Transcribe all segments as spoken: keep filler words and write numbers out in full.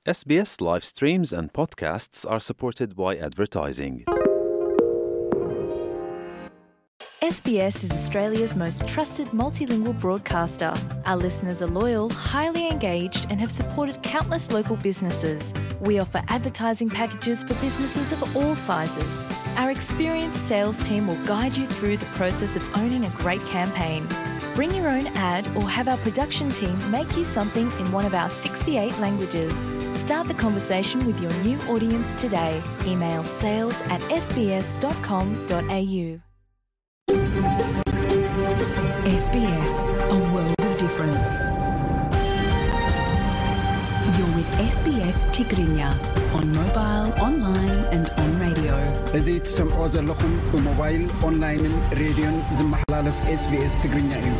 S B S live streams and podcasts are supported by advertising. S B S is Australia's most trusted multilingual broadcaster. Our listeners are loyal, highly engaged and have supported countless local businesses. We offer advertising packages for businesses of all sizes. Our experienced sales team will guide you through the process of owning a great campaign. Bring your own ad or have our production team make you something in one of our sixty-eight languages. Start the conversation with your new audience today. Email sales at s b s dot com dot a u. S B S, a world of difference. You're with S B S Tigrinya on mobile, online and on radio. إذا تسمعوا لكم بموبايل أونلاين راديو زمحلالف إس بي إس تقرينيا إيو.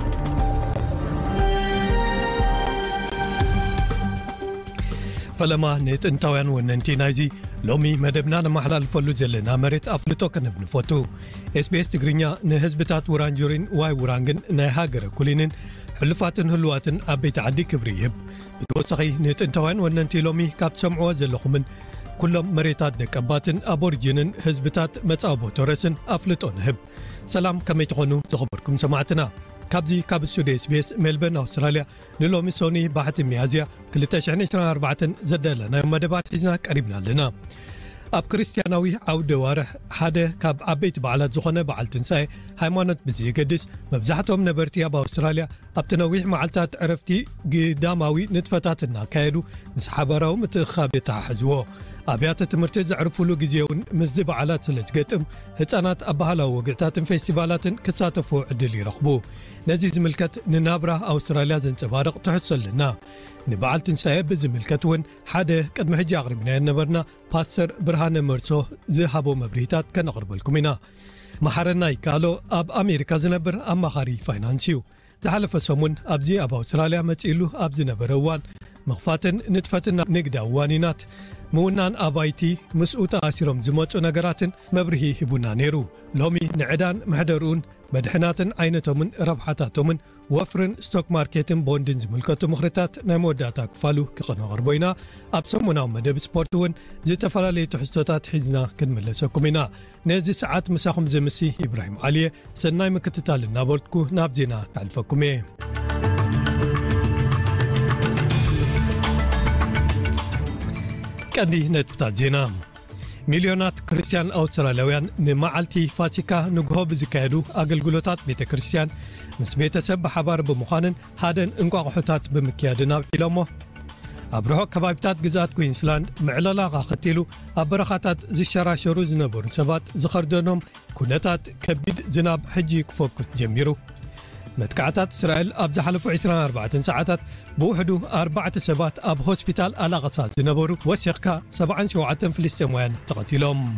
فلما نت انتوان وننتي نايزي لومي مدبنا نمحلال فلو زلنا مريت أفلتو كنبن فوتو. إس بي إس تقرينيا نهزبتات ورانجورين واي ورانجن نهاجر كلينن حلفاتن هلواتن أبيت عدي كبريب. بتوصغي نت انتوان وننتي لومي كاب سمعوا زلخمن كلهم مريتات دكاباتن أبورجينن هزبتات متعبو تورسن أفلتون هب. سلام كما تغنو زخبركم سمعتنا. كابزي كاب السوداء إس بي إس ملبن أستراليا نلومي سوني باحت ميازيا كل تشعين عشرين أربعة زدلنا مدبات حزنا قريبنا لنا. أب كريستيانوي أو دوارح حدا كاب عبيت بعلات زخنة بعل تنساي هايمانت بزي قدس مفزحتهم نبرتيا بأستراليا أب تنويح معلتات عرفتي قداماوي نتفتاتنا كايدو مسحابراو متخابتها حزوه أبيات تمرتز عرفولو جزيون مزدي بعلات سلس قتم هتسانات أبهالا وقعتات فيستيفالات كساتفو عدلي رخبو نزيز ملكت ننابرة أستراليا زنسبارق تحصل لنا نبعل تنسايب بزملكتون حدا قد محجي أغربنا النبرنا باسر برهان مرسو زهابو مبريتات كنغرب لكمنا محرنا يكالو أب أمريكا زنبر أما خاري فاينانسيو زحلف سومون أبزي أب أستراليا متسئلو أبزي نبروان مغفاتن نتفتنا نقدا وانينات مونان أبايتي مسؤوطة أسيروم زموتو نقراتن مبرهي هبونا نيرو لومي نعدان محدرون مدحناتن عينتومن ربحاتاتومن وفرن ستوك ماركتن بوندن زملكتو مخرطات ناموداتا كفالو كقنو غربوينا أبسومنا مدب سبورتون زي تفرالي تحسطات حزنا كنملسوكمنا نازي ساعات مساخم زمسي إبراهيم علي سناي مكتتال نابورتكو نابزينا تعلفكمي كاندي نتبتات زينا مليونات كريستيان أستراليويان نمعلتي فاسيكا نقهو بزكايدو أقلقلوتات بيت كريستيان مس بيتسب بحبار بمخانن هادن انقاقحوتات بمكيادنا بعلمه أبرهو كبابتات قزات كوينسلاند معللا غاقتيلو أبرخاتات زي الشراشرو زنبور سبات زخردنهم كونتات كبيد زناب حجي كفوكس جميرو متكعتات إسرائيل أب زحلفو عشرين أربعة ساعات بوحدو أربعة سبات أب هوسبيتال على غصات زنبورو وشقكا سبعا شوعة فلسطينيين تقتلهم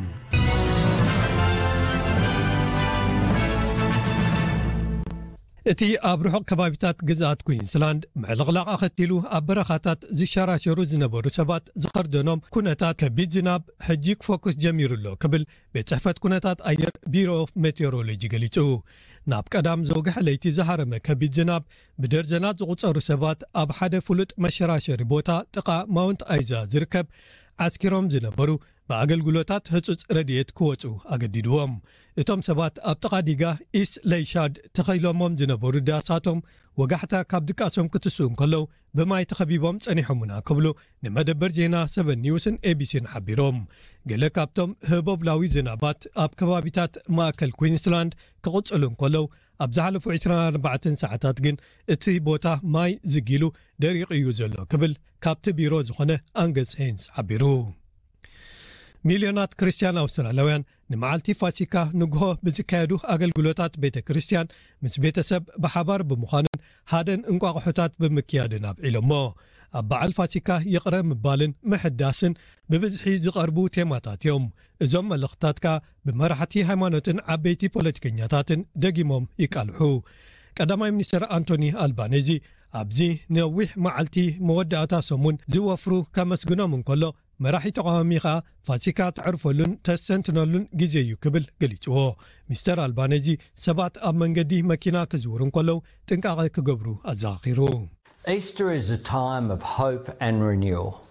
اتي أبرحو كبابتات قزات كوينسلاند مع الغلاق أختلو أبرخاتات زي شراشرو زنبورو سبات زخردنهم كونتات كبيد زناب حجيك فوكس جميرو اللو قبل بتصحفت كونتات أير بيرو أوف ميتيورولوجي قليتو ناب قدام زوجح ليتي زهرمه كبيد زناب بدرجنات زغصرو سبات أب حدا فلوت مشراشر بوتا تقا ماونت أيزا زركب عسكروم زنبورو بأقلقلوتات هتوز رديت كوتو أقددوهم اتوم سبات أبتقاديقا إيس ليشاد تخيلومهم زنبورو داساتهم وقحتا كابدكاسهم كتسون كلو بما يتخبيبهم سانيحمونا كبلو نمدبر زينا سبن نيوسن اي بي سين حبيروم قل كابتم هبوب لاوي زنابات أب كبابتات ماكل كوينسلاند كغوصلون كلو أبزحلفو عشرين أربعة ساعتات جن اتي بوتا ماي زقيلو دريق يوزلو كبل كابت بيرو زخونه أنجز هينس حبيرو مليونات كريستيان أستراليويان نمعلتي فاسيكا نقهو بزكايدو أقلقلوتات بيت كريستيان مس بيتسب بحبار بمخانن هادن انقاقحوتات بمكيادنا بعلمو أبعال فاسيكا يقرأ مبالن محداسن ببزحي زقربو تيماتات يوم إزوم ملختاتكا بمرحتي هيمانوتن عبيتي بوليتيكينياتاتن دقيموم يقالحو قدامي منيستر أنتوني ألبانيزي أبزي نوح معلتي مودعتا سمون زوفرو كمسقنا من كله مراحي تقاميخا فاسيكا تعرفولن تسنتنولن جيزيو كبل قليتوه مستر ألبانيزي سبات أب منقدي مكينا كزورن كلو تنقاقا كقبرو أزاقيرو Easter is a time of hope and renewal.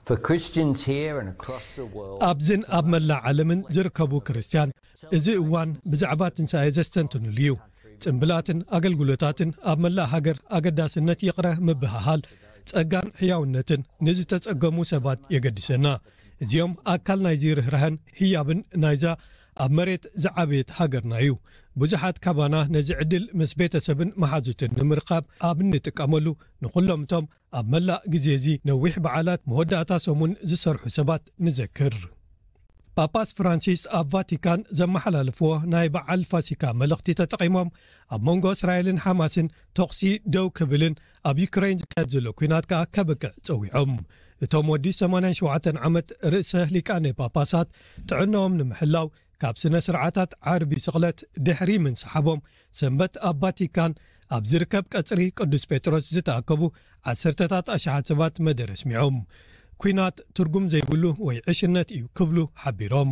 For Christians here and across the world. ኣብዝን ኣብ መላእ ዓለምን ዝርከቡ ክርስቲያን እዚ እዋን ብዛዕባ ትንሣኤ ዘስተንትኑሉ እዩ። ጽምብላትን ኣገልግሎታትን ኣብ መላእ ሃገር ኣገዳስነት ይቕረ ምብሃሃል ጸጋን ሕያውነትን ንዝተጸገሙ ሰባት የገድሰና። እዚኦም ኣካል ናይዚ ርህራህን ህያብን ናይዛ ኣብ መሬት ዝዓበየት ሃገርና እዩ። ብዙሓት ካባና ነዚ ዕድል ምስ ቤተሰብን መሓዙትን ንምርኻብ ኣብ እንጥቀመሉ ንኹሎም እቶም ኣብ መላእ ግዜ እዚ ነዊሕ በዓላት መወዳእታ ሰሙን ዝሰርሑ ሰባት ንዘክር። ጳጳስ ፍራንሲስ ኣብ ቫቲካን ዘመሓላልፍዎ ናይ በዓል ፋሲካ መልእኽቲ ተጠቒሞም ኣብ መንጎ እስራኤልን ሓማስን ተኽሲ ደው ክብልን ኣብ ዩክሬን ዝካየድ ዘሎ ኩናት ከዓ ከበቅዕ ጸዊዖም። እቶም ወዲ ሰማንያ ሸውዓተ ዓመት ርእሰ ሊቃነ ጳጳሳት ጥዕናኦም ንምሕላው ካብ ስነ ስርዓታት ዓርቢ ስቕለት ድሕሪ ምንሰሓቦም ሰንበት ኣብ ቫቲካን ኣብ ዝርከብ ቀጽሪ ቅዱስ ጴጥሮስ ዝተኣከቡ ዓሰርተታት ኣሽሓት ሰባት መደረ ስሚዖም ኩናት ትርጉም ዘይብሉ ወይ ዕሽነት እዩ ክብሉ ሓቢሮም።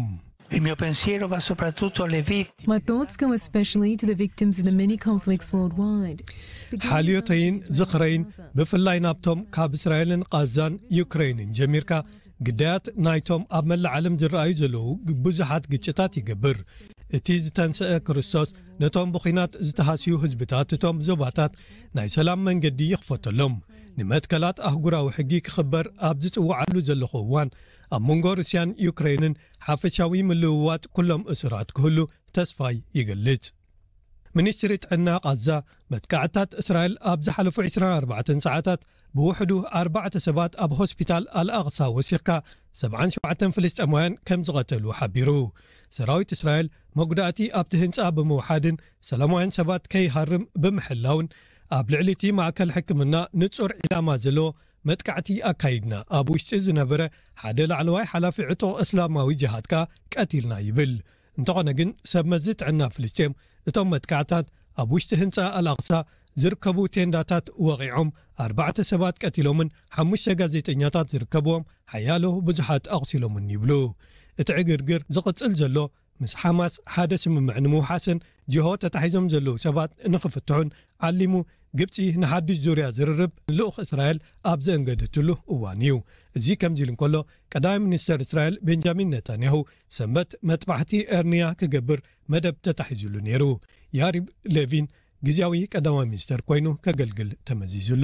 My thoughts go especially to the victims of the many conflicts worldwide. ሓልዮተይን ዝኽረይን ብፍላይ ናብቶም ካብ እስራኤልን ቃዛን ዩክሬንን ጀሚርካ ግዳያት ናይቶም ኣብ መላእ ዓለም ዝረኣዩ ዘለዉ ብዙሓት ግጭታት ይገብር። እቲ ዝተንስአ ክርስቶስ ነቶም ብኺናት ዝተሃስዩ ህዝብታት እቶም ዞባታት ናይ ሰላም መንገዲ ይኽፈተሎም። ንመትከላት ኣህጉራዊ ሕጊ ክኽበር ኣብ ዝጽዋዓሉ ዘለኹ እዋን ኣብ መንጎ ሩስያን ዩክሬንን ሓፈሻዊ ምልውዋጥ ኩሎም እስራት ክህሉ ተስፋይ ይገልጽ። ሚኒስትሪ ጥዕና ቃዛ መጥቃዕታት እስራኤል ኣብ ዝሓለፉ ዒስራን ኣርባዕተ ሰዓታት ብውሕዱ ኣርባዕተ ሰባት ኣብ ሆስፒታል ኣልኣቕሳ ወሲኽካ ሰብዓን ሸውዓተ ፍልስጥኤማውያን ከም ዝቐተሉ ሓቢሩ። ሰራዊት እስራኤል መጉዳእቲ ኣብቲ ህንፃ ብምውሓድን ሰላማውያን ሰባት ከይሃርም ብምሕላውን ኣብ ልዕሊ እቲ ማእከል ሕክምና ንጹር ዒላማ ዘለዎ መጥቃዕቲ ኣካይድና ኣብ ውሽጢ ዝነበረ ሓደ ላዕለዋይ ሓላፊ ዕጦ እስላማዊ ጅሃድካ ቀቲልና ይብል። እንተኾነ ግን ሰብ መዚ ጥዕና ፍልስጥኤም እቶም መጥቃዕታት ኣብ ውሽጢ ህንፃ ኣልኣቕሳ ዝርከቡ ቴንዳታት ወቂዖም ኣርባዕተ ሰባት ቀቲሎምን ሓሙሽተ ጋዜጠኛታት ዝርከብዎም ሓያሎ ብዙሓት ኣቕሲሎምን ይብሉ። እቲ ዕግርግር ዝቕጽል ዘሎ ምስ ሓማስ ሓደ ስምምዕ ንምውሓስን ጅሆ ተታሒዞም ዘለዉ ሰባት ንኽፍትሑን ዓሊሙ ግብፂ ንሓድሽ ዙርያ ዝርርብ ልኡኽ እስራኤል ኣብ ዘእንገደትሉ እዋን እዩ። እዚ ከምዚ ኢሉ እንከሎ ቀዳማይ ሚኒስተር እስራኤል ቤንጃሚን ኔታንያሁ ሰንበት መጥባሕቲ ኤርንያ ክገብር መደብ ተታሒዙሉ ነይሩ። ያሪብ ሌቪን ጊዜያዊ ቀዳማይ ሚኒስተር ኮይኑ ከገልግል ተመዚዙሎ።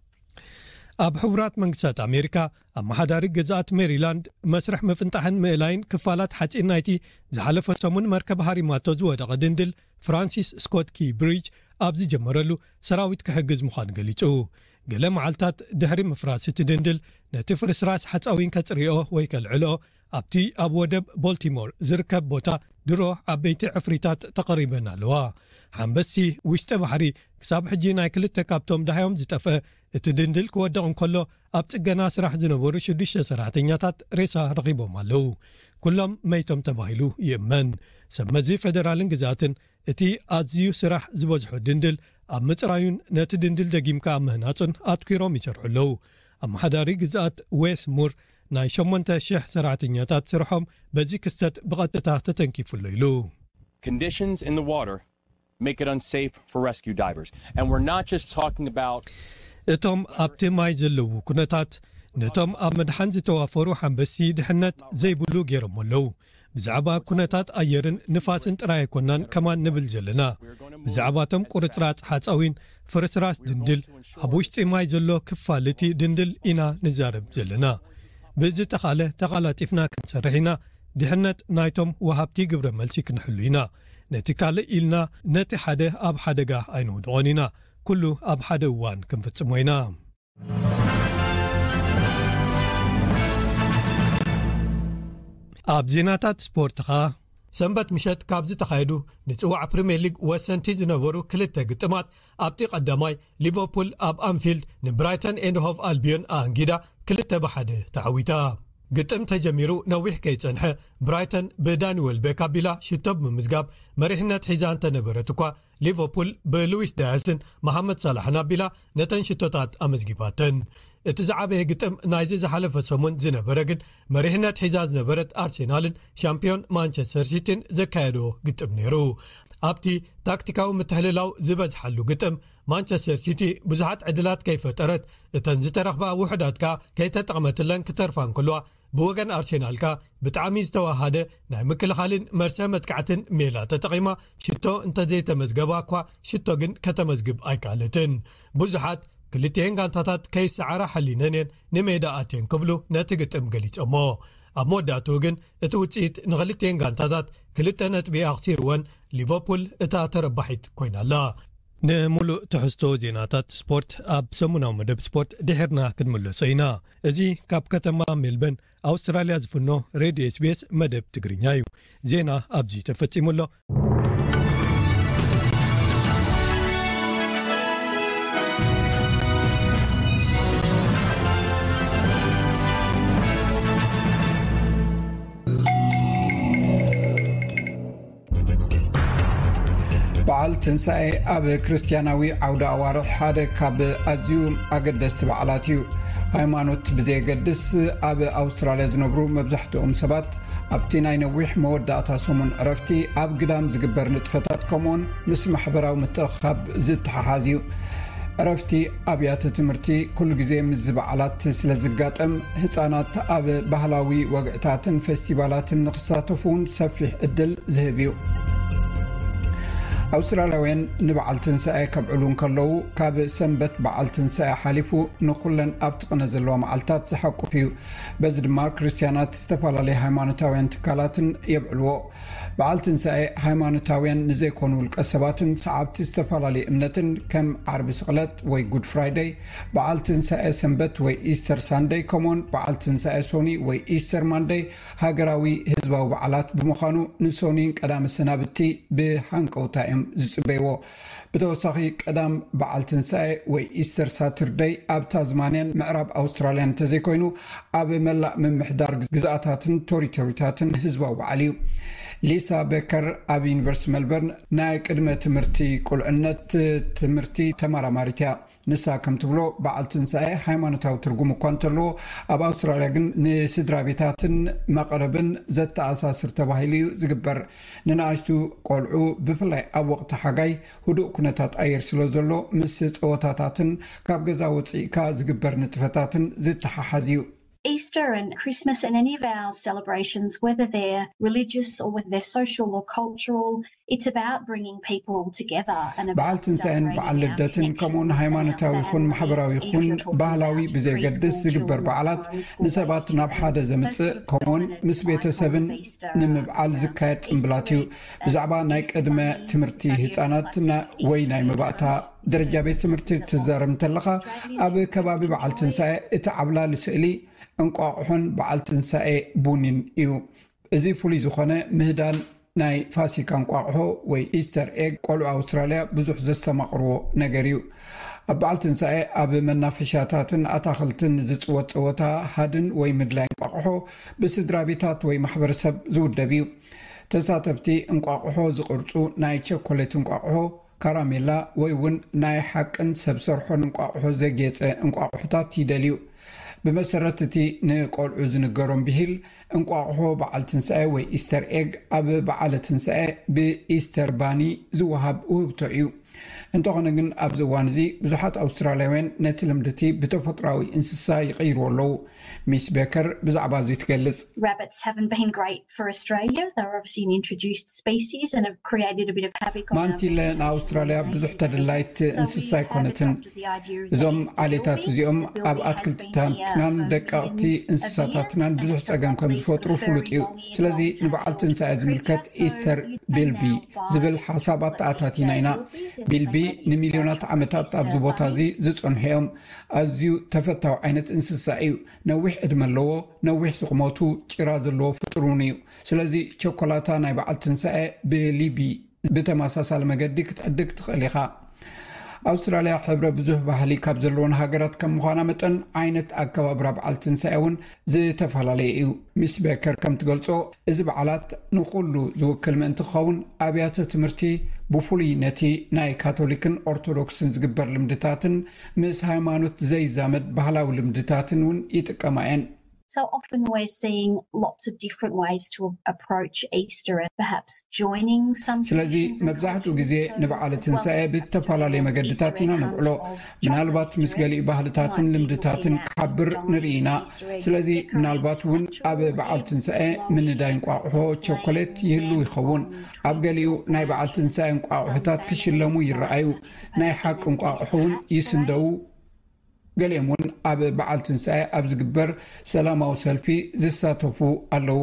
ኣብ ሕቡራት መንግስታት ኣሜሪካ ኣብ ማሓዳሪ ገዛኣት ሜሪላንድ መስርሕ ምፍንጣሕን ምእላይን ክፋላት ሓፂን ናይቲ ዝሓለፈ ሰሙን መርከብ ሃሪማቶ ዝወደቐ ድንድል ፍራንሲስ ስኮት ኪ ብሪጅ ኣብ ዝጀመረሉ ሰራዊት ክሕግዝ ምዃኑ ገሊጹ። ገለ መዓልታት ድሕሪ ምፍራስ እቲ ድንድል ነቲ ፍርስራስ ሓፃዊን ከጽሪኦ ወይ ከልዕልኦ ኣብቲ ኣብ ወደብ ቦልቲሞር ዝርከብ ቦታ ድሮ ዓበይቲ ዕፍሪታት ተቐሪበን ኣለዋ። ሓንበስቲ ውሽጢ ባሕሪ ክሳብ ሕጂ ናይ ክልተ ካብቶም ዳሃዮም ዝጠፍአ እቲ ድንድል ክወደቕ እንከሎ ኣብ ጽገና ስራሕ ዝነበሩ ሽዱሽተ ሰራሕተኛታት ሬሳ ረኺቦም ኣለዉ። ኩሎም መይቶም ተባሂሉ ይእመን። ሰብ መዚ ፌደራልን ግዛትን እቲ ኣዝዩ ስራሕ ዝበዝሖ ድንድል ኣብ ምጽራዩን ነቲ ድንድል ደጊምካ ኣብ ምህናጹን ኣትኲሮም ይሰርሑ ኣለዉ። ኣብ ማሓዳሪ ግዛት ዌስ ሙር ናይ ሸሞንተ ሽሕ ሰራሕተኛታት ስርሖም በዚ ክስተት ብቐጥታ ተተንኪፉሎ ኢሉ። Conditions in the water make it unsafe for rescue divers. And we're not just talking about እቶም ኣብቲ ማይ ዘለዉ ኩነታት ነቶም ኣብ መድሓን ዝተዋፈሩ ሓንበስቲ ድሕነት ዘይብሉ ገይሮም ኣለዉ። ብዛዕባ ኩነታት ኣየርን ንፋስን ጥራይ ኣይኮናን ከማን ንብል ዘለና። ብዛዕባቶም ቁርፅራፅ ሓፃዊን ፍርስራስ ድንድል ኣብ ውሽጢ ማይ ዘሎ ክፋልቲ ድንድል ኢና ንዛረብ ዘለና። ብዚ ተኻለ ተቓላጢፍና ክንሰርሕ ኢና። ድሕነት ናይቶም ወሃብቲ ግብረ መልሲ ክንሕሉ ኢና። ነቲ ካልእ ኢልና ነቲ ሓደ ኣብ ሓደጋ ኣይንውድቖን ኢና። ኩሉ ኣብ ሓደ እዋን ክንፍጽሞ ኢና። ኣብ ዜናታት ስፖርትኻ ሰንበት ምሸት ካብ ዝተኻየዱ ንጽዋዕ ፕሪምየር ሊግ ወሰንቲ ዝነበሩ ክልተ ግጥማት ኣብቲ ቀዳማይ ሊቨርፑል ኣብ ኣንፊልድ ንብራይተን ኤንድ ሆቭ ኣልቢዮን ኣንጊዳ ክልተ ብሓደ ተዓዊታ። ግጥም ተጀሚሩ ነዊሕ ከይጸንሐ ብራይተን ብዳኒዌል ቤካቢላ ሽቶብ ምምዝጋብ መሪሕነት ሒዛ እንተነበረት እኳ ሊቨርፑል ብሉዊስ ዳያስን መሐመድ ሳላሕን ኣቢላ ነተን ሽቶታት ኣመዝጊባተን። እቲ ዝዓበየ ግጥም ናይዚ ዝሓለፈ ሰሙን ዝነበረ ግን መሪሕነት ሒዛ ዝነበረት ኣርሴናልን ሻምፒዮን ማንቸስተር ሲቲን ዘካየዶ ግጥም ነይሩ። ኣብቲ ታክቲካዊ ምትሕልላው ዝበዝሓሉ ግጥም ማንቸስተር ሲቲ ብዙሓት ዕድላት ከይፈጠረት እተን ዝተረኽባ ውሕዳትካ ከይተጠቕመትለን ክተርፋን ከልዋ ብወገን ኣርሴናልካ ብጣዕሚ ዝተዋሃደ ናይ ምክልኻልን መርሰ መጥቃዕትን ሜላ ተጠቒማ ሽቶ እንተዘይተመዝገባ እኳ ሽቶ ግን ከተመዝግብ ኣይካለትን። ብዙሓት ክልቲአን ጋንታታት ከይሰዓራ ሓሊነን እየን ንሜዳ ኣትየን ክብሉ ነቲ ግጥም ገሊፆሞ። ኣብ መወዳእቱ ግን እቲ ውፅኢት ንኽልቲአን ጋንታታት ክልተ ነጥቢ ኣኽሲርወን ሊቨርፑል እታ ተረባሒት ኮይናላ። ንሙሉእ ትሕዝቶ ዜናታት ስፖርት ኣብ ሰሙናዊ መደብ ስፖርት ድሕርና ክንምለሶ ኢና። እዚ ካብ ከተማ ሜልበርን ኣውስትራልያ ዝፍኖ ሬድዮ ኤስቢኤስ መደብ ትግርኛ እዩ። ዜና ኣብዚ ተፈጺሙሎ። በዓል ትንሣኤ ኣብ ክርስቲያናዊ ዓውደ ኣዋርሕ ሓደ ካብ ኣዝዩ ኣገደስቲ በዓላት እዩ። ሃይማኖት ብዘየገድስ ኣብ ኣውስትራልያ ዝነብሩ መብዛሕትኦም ሰባት ኣብቲ ናይ ነዊሕ መወዳእታ ሰሙን ዕረፍቲ ኣብ ግዳም ዝግበር ንጥፈታት ከምኡን ምስ ማሕበራዊ ምትእኽኻብ ዝተሓሓዝ እዩ። ዕረፍቲ ኣብያተ ትምህርቲ ኩሉ ግዜ ምስ በዓላት ስለ ዝጋጠም ህፃናት ኣብ ባህላዊ ወግዕታትን ፌስቲቫላትን ንክሳተፉን ሰፊሕ ዕድል ዝህብ እዩ። ኣውስትራልያውያን ንበዓል ትንሣኤ ከብዕሉን ከለዉ ካብ ሰንበት በዓል ትንሣኤ ሓሊፉ ንኹለን ኣብቲ ቅነ ዘለዋ መዓልታት ዝሓቁፍ እዩ። በዚ ድማ ክርስቲያናት ዝተፈላለዩ ሃይማኖታውያን ትካላትን የብዕልዎ። በዓል ትንሣኤ ሃይማኖታውያን ንዘይኮኑ ውልቀ ሰባትን ሰዓብቲ ዝተፈላለዩ እምነትን ከም ዓርቢ ስቕለት ወይ ጉድ ፍራይደይ፣ በዓል ትንሣኤ ሰንበት ወይ ኢስተር ሳንደይ ከምኡን በዓል ትንሣኤ ሶኒ ወይ ኢስተር ማንደይ ሃገራዊ ህዝባዊ በዓላት ብምዃኑ ንሶኒን ቀዳመ ሰናብቲ ብሃንቀውታ እዮም ዝጽበይዎ። ብተወሳኺ ቀዳም በዓል ትንሣኤ ወይ ኢስተር ሳተርደይ ኣብ ታዝማንያን ምዕራብ ኣውስትራልያን እንተዘይኮይኑ ኣብ መላእ ምምሕዳር ግዝኣታትን ቶሪቶሪታትን ህዝባዊ በዓል እዩ። ሊሳ ቤከር ኣብ ዩኒቨርሲቲ ሜልበርን ናይ ቅድመ ትምህርቲ ቁልዕነት ትምህርቲ ተመራማሪት እያ። ንሳ ከም ትብሎ በዓል ትንሣኤ ሃይማኖታዊ ትርጉም እኳ እንተለዎ ኣብ ኣውስትራልያ ግን ንስድራ ቤታትን መቐረብን ዘተኣሳስር ተባሂሉ እዩ ዝግበር። ንንኣሽቱ ቆልዑ ብፍላይ ኣብ ወቕቲ ሓጋይ ህዱእ ኩነታት ኣየር ስለ ዘሎ ምስ ፀወታታትን ካብ ገዛ ወፂእካ ዝግበር ንጥፈታትን ዝተሓሓዝ እዩ። Easter and Christmas and any of our celebrations, whether they're religious or whether they're social or cultural, it's about bringing people all together and በዓል ትንሣኤን በዓል ልደትን ከምኡን ሃይማኖታዊ ይኹን ማሕበራዊ ይኹን ባህላዊ ብዘይገድስ ዝግበር በዓላት ንሰባት ናብ ሓደ ዘምፅእ ከምኡን ምስ ቤተሰብን ንምብዓል ዝካየድ ጽምብላት እዩ። ብዛዕባ ናይ ቅድመ ትምህርቲ ህፃናትና ወይ ናይ መባእታ ደረጃ ቤት ትምህርቲ ትዛረብ እንተለኻ ኣብ ከባቢ በዓል ትንሣኤ እቲ ዓብላሊ ስእሊ እንቋቑሖን በዓል ትንሣኤ ቡኒን እዩ። እዚ ፍሉይ ዝኾነ ምህዳን ናይ ፋሲካ እንቋቑሖ ወይ ኢስተር ኤግ ቆልዑ ኣውስትራልያ ብዙሕ ዘስተማቕርዎ ነገር እዩ። ኣብ በዓል ትንሣኤ ኣብ መናፈሻታትን ኣታኽልትን ዝፅወት ፀወታ ሃድን ወይ ምድላይ እንቋቑሖ ብስድራ ቤታት ወይ ማሕበረሰብ ዝውደብ እዩ። ተሳተፍቲ እንቋቑሖ ዝቕርፁ ናይ ቸኮሌት እንቋቑሖ፣ ካራሜላ ወይ እውን ናይ ሓቅን ሰብ ሰርሖን እንቋቑሖ ዘጌፀ እንቋቑሖታት ይደልዩ። ብመሰረት እቲ ንቆልዑ ዝንገሮም ብሂል እንቋቑሖ በዓል ትንሣኤ ወይ ኢስተር ኤግ ኣብ በዓለ ትንሣኤ ብኢስተር ባኒ ዝወሃብ ውህብቶ እዩ። እንተኾነ ግን ኣብዚ እዋን እዚ ብዙሓት ኣውስትራልያውያን ነቲ ልምድቲ ብተፈጥራዊ እንስሳ ይቕይርዎ ኣለዉ። ሚስ ቤከር ብዛዕባ እዚ ትገልጽ። Rabbits haven't been great for Australia. They're obviously an introduced species and have created a bit of havoc on our ማንቲለ ንኣውስትራልያ ብዙሕ ተድላይት እንስሳ ይኮነትን። እዞም ዓሌታት እዚኦም ኣብ ኣትክልትታትናን ደቀቕቲ እንስሳታትናን ብዙሕ ፀገም ከም ዝፈጥሩ ፍሉጥ እዩ። ስለዚ ንበዓል ትንሣኤ ዝምልከት ኢስተር ቢልቢ ዝብል ሓሳባት ተኣታቲና ኢና። ቢልቢ ንሚልዮናት ዓመታት ኣብዚ ቦታ እዚ ዝፀንሑ እዮም። ኣዝዩ ተፈታዊ ዓይነት እንስሳ እዩ። ነዊሕ ዕድመ ኣለዎ፣ ነዊሕ ዝቕመቱ ጭራ ዘለዎ ፍጡሩን እዩ። ስለዚ ቸኮላታ ናይ በዓል ትንሣኤ ብሊቢ ብተመሳሳሊ መገዲ ክትዕድግ ትኽእል ኢኻ። ኣውስትራልያ ሕብረ ብዙሕ ባህሊ ካብ ዘለዎን ሃገራት ከም ምዃና መጠን ዓይነት ኣከባብራ በዓል ትንሣኤ እውን ዝተፈላለየ እዩ። ሚስ ቤከር ከም ትገልጾ እዚ በዓላት ንኹሉ ዝውክል ምእንቲ ክኸውን ኣብያተ ትምህርቲ ብፍሉይ ነቲ ናይ ካቶሊክን ኦርቶዶክስን ዝግበር ልምድታትን ምስ ሃይማኖት ዘይዛመድ ባህላዊ ልምድታትን ውን ይጥቀማ እየን So often we're seeing lots of different ways to approach Easter and perhaps joining some ስለዚ መብዛሕትኡ ግዜ ንበዓል ትንሳኤ ብተፈላለየ መገድታት ኢና ንብዕሎ ምናልባት ምስ ገሊኡ ባህልታትን ልምድታትን ክሓብር ንርኢና ስለዚ ምናልባት ውን ኣብ በዓል ትንሳኤ ምንዳይ እንቋቑሖ ቸኮሌት ይህሉ ይኸውን ኣብ ገሊኡ ናይ በዓል ትንሳኤ እንቋቑሖታት ክሽለሙ ይረኣዩ ናይ ሓቂ እንቋቑሖ ውን ይስንደው ገሊኦም ኣብ በዓል ትንሳኤ ኣብ ዝግበር ሰላማዊ ሰልፊ ዝሳተፉ ኣለው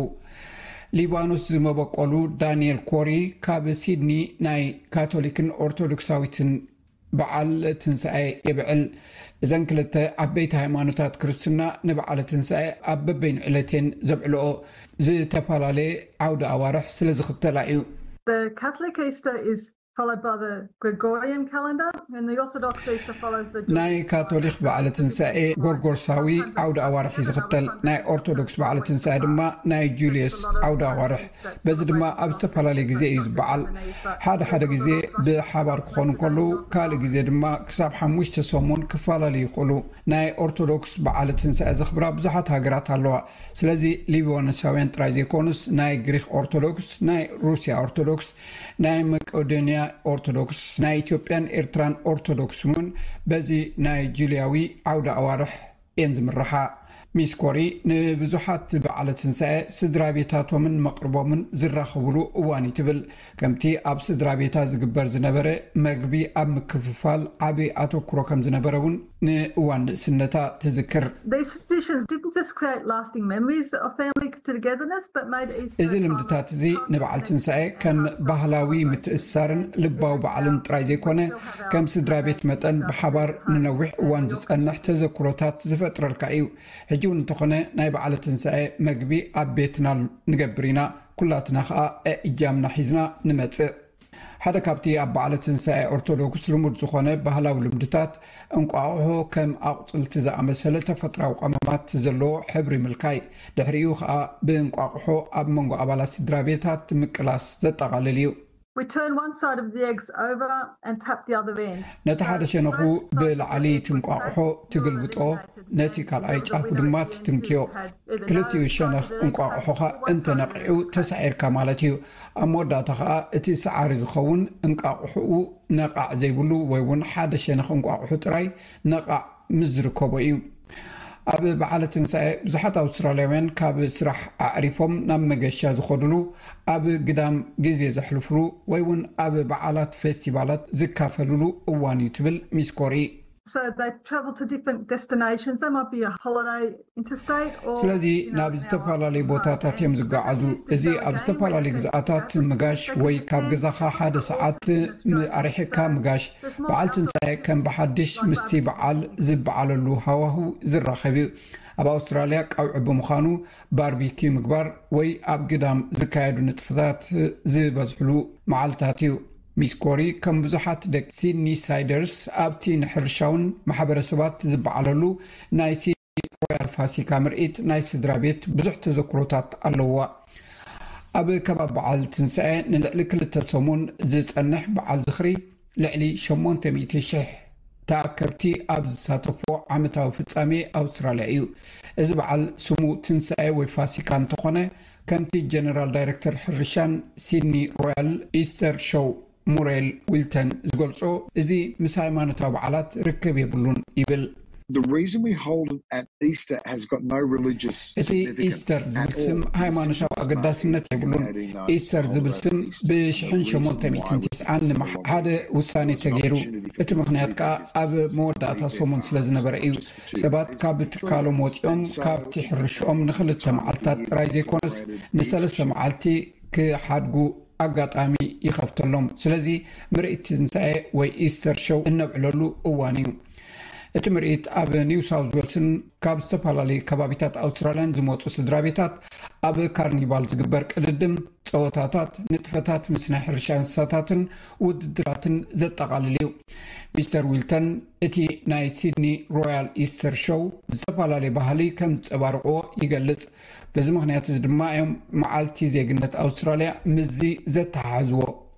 ሊባኖስ ዝመበቆሉ ዳንኤል ኮሪ ካብ ሲድኒ ናይ ካቶሊክን ኦርቶዶክሳዊትን በዓል ትንሳኤ ይብዕል እዘን ክልተ ዓበይቲ ሃይማኖታት ክርስትና ንበዓል ትንሳኤ ኣብ በበይን ዕለቴን ዘብዕልኦ ዝተፈላለየ ዓውደ ኣዋርሕ ስለ ዝኽተላ እዩ The Catholic Easter is followed by the Gregorian calendar and the Orthodox Easter follows the ናይ ካቶሊክ በዓል ትንሳኤ ጎርጎርሳዊ ዓውደ ኣዋርሕ ይዝኽተል ናይ ኦርቶዶክስ በዓል ትንሳኤ ድማ ናይ ጁልየስ ዓውደ ኣዋርሕ በዚ ድማ ኣብ ዝተፈላለዩ ግዜ እዩ ዝበዓል ሓደ ሓደ ግዜ ብሓባር ክኾኑ ከለዉ ካልእ ግዜ ድማ ክሳብ ሓሙሽተ ሰሙን ክፈላለዩ ይኽእሉ ናይ ኦርቶዶክስ በዓል ትንሳኤ ዘኽብራ ብዙሓት ሃገራት ኣለዋ ስለዚ ሊባኖሳውያን ጥራይ ዘይኮኑስ ናይ ግሪክ ኦርቶዶክስ ናይ ሩስያ ኦርቶዶክስ ናይ መቄዶንያ ኦርቶዶክስ ናይ ኢትዮጵያን ኤርትራን ኦርቶዶክስ ውን በዚ ናይ ጁልያዊ ዓውደ ኣዋርሕ እየን ዝምርሓ ሚስ ኮሪ ንብዙሓት በዓል ትንሳኤ ስድራ ቤታቶምን መቅርቦምን ዝራኸብሉ እዋን ትብል ከምቲ ኣብ ስድራ ቤታ ዝግበር ዝነበረ መግቢ ኣብ ምክፍፋል ዓብይ ኣተኩሮ ከም ዝነበረ ውን ንእዋን ስነታ ትዝክር These traditions didn't just create lasting memories of family togetherness but made Easter እዚ ልምድታት እዚ ንበዓል ትንሳኤ ከም ባህላዊ ምትእስሳርን ልባዊ በዓልን ጥራይ ዘይኮነ ከም ስድራ ቤት መጠን ብሓባር ንነዊሕ እዋን ዝጸንሕ ተዘክሮታት ዝፈጥረልካ እዩ ሕጂ እውን እንተኾነ ናይ በዓል ትንሳኤ መግቢ ኣብ ቤትና ንገብር ኢና ኩላትና ከዓ እጃምና ሒዝና ንመጽእ ሓደ ካብቲ ኣብ በዓል ትንሳኤ ኦርቶዶክስ ልሙድ ዝኾነ ባህላዊ ልምድታት እንቋቑሖ ከም ኣቁፅልቲ ዝኣመሰለ ተፈጥራዊ ቀመማት ዘለዎ ሕብሪ ምልካይ ድሕሪኡ ከዓ ብእንቋቑሖ ኣብ መንጎ ኣባላት ስድራ ቤታት ምቅላስ ዘጠቓልል እዩ We turn one side of the eggs over and tap the other end. ነቲ ሓደ ሸነኹ ብላዕሊ ትንቋቑሖ ትግልብጦ ነቲ ካልኣይ ጫፉ ድማ ትትንክዮ ክልቲኡ ሸነኽ እንቋቑሖኻ እንተነቂዑ ተሳዒርካ ማለት እዩ ኣብ መወዳእታ ከዓ እቲ ሰዓሪ ዝኸውን እንቋቑሑኡ ነቓዕ ዘይብሉ ወይ እውን ሓደ ሸነኽ እንቋቑሑ ጥራይ ነቓዕ ምስ ዝርከቦ እዩ ኣብ በዓል ትንሳኤ ብዙሓት ኣውስትራልያውያን ካብ ስራሕ ኣዕሪፎም ናብ መገሻ ዝኸድሉ ኣብ ግዳም ግዜ ዘሕልፍሉ ወይ እውን ኣብ በዓላት ፌስቲቫላት ዝካፈልሉ እዋን እዩ ትብል ሚስ ኮሪ So they travel to different destinations. They might be a holiday interstate or ስለዚ ናብ ዝተፈላለዩ ቦታታት እዮም ዝጓዓዙ እዚ ኣብ ዝተፈላለዩ ግዛኣታት ምጋሽ ወይ ካብ ገዛኻ ሓደ ሰዓት ኣርሒካ ምጋሽ በዓል ትንሳኤ ከም ብሓድሽ ምስቲ በዓል ዝበዓለሉ ሃዋህው ዝራኸብ እዩ ኣብ ኣውስትራልያ ቀውዒ ብምዃኑ ባርቢኪው ምግባር ወይ ኣብ ግዳም ዝካየዱ ንጥፍታት ዝበዝሕሉ መዓልታት እዩ ሚስ ኮሪ ከም ብዙሓት ደቂ ሲድኒ ሳይደርስ ኣብቲ ንሕርሻውን ማሕበረሰባት ዝበዓለሉ ናይ ሲድኒ ሮያል ፋሲካ ምርኢት ናይ ስድራ ቤት ብዙሕ ተዘክሮታት ኣለዋ ኣብ ከባቢ በዓል ትንሳኤ ንልዕሊ ክልተ ሰሙን ዝጸንሕ በዓል ዝኽሪ ልዕሊ ሸሞንተ ሚእቲ ሽሕ ተኣከብቲ ኣብ ዝሳተፎ ዓመታዊ ፍጻሜ ኣውስትራልያ እዩ እዚ በዓል ስሙ ትንሳኤ ወይ ፋሲካ እንተኾነ ከምቲ ጀነራል ዳይሬክተር ሕርሻን ሲድኒ ሮያል ኢስተር ሾው ሙሬል ዊልተን ዝገልጾ እዚ ምስ ሃይማኖታዊ በዓላት ርክብ የብሉን ይብል The reason we hold it at Easter has got no religious significance. Easter ዝብል ስም ሃይማኖታዊ ኣገዳስነት የብሉን ኢስተር ዝብል ስም ብ1990 ሓደ ውሳኔ ተገይሩ እቲ ምክንያት ከዓ ኣብ መወዳእታ ሰሙን ስለ ዝነበረ እዩ ሰባት ካብ ትካሎም ወፂኦም ካብቲ ሕርሽኦም ንክልተ መዓልታት ጥራይ ዘይኮነስ ንሰለስተ መዓልቲ ክሓድጉ ኣጋጣሚ ይኸፍተሎም ስለዚ ምርኢት ትንሳኤ ወይ ኢስተር ሾው እነብዕለሉ እዋን እዩ እቲ ምርኢት ኣብ ኒው ሳውዝ ዌልስን ካብ ዝተፈላለዩ ከባቢታት ኣውስትራልያን ዝመፁ ስድራ ቤታት ኣብ ካርኒቫል ዝግበር ቅድድም ፀወታታት ንጥፈታት ምስ ናይ ሕርሻ እንስሳታትን ውድድራትን ዘጠቃልል እዩ ሚስተር ዊልተን እቲ ናይ ሲድኒ ሮያል ኢስተር ሾው ዝተፈላለዩ ባህሊ ከም ዝፀባርቆ ይገልጽ በዚ ምክንያት እዚ ድማ እዮም መዓልቲ ዜግነት ኣውስትራልያ ምዚ ዘተሓሕዝዎ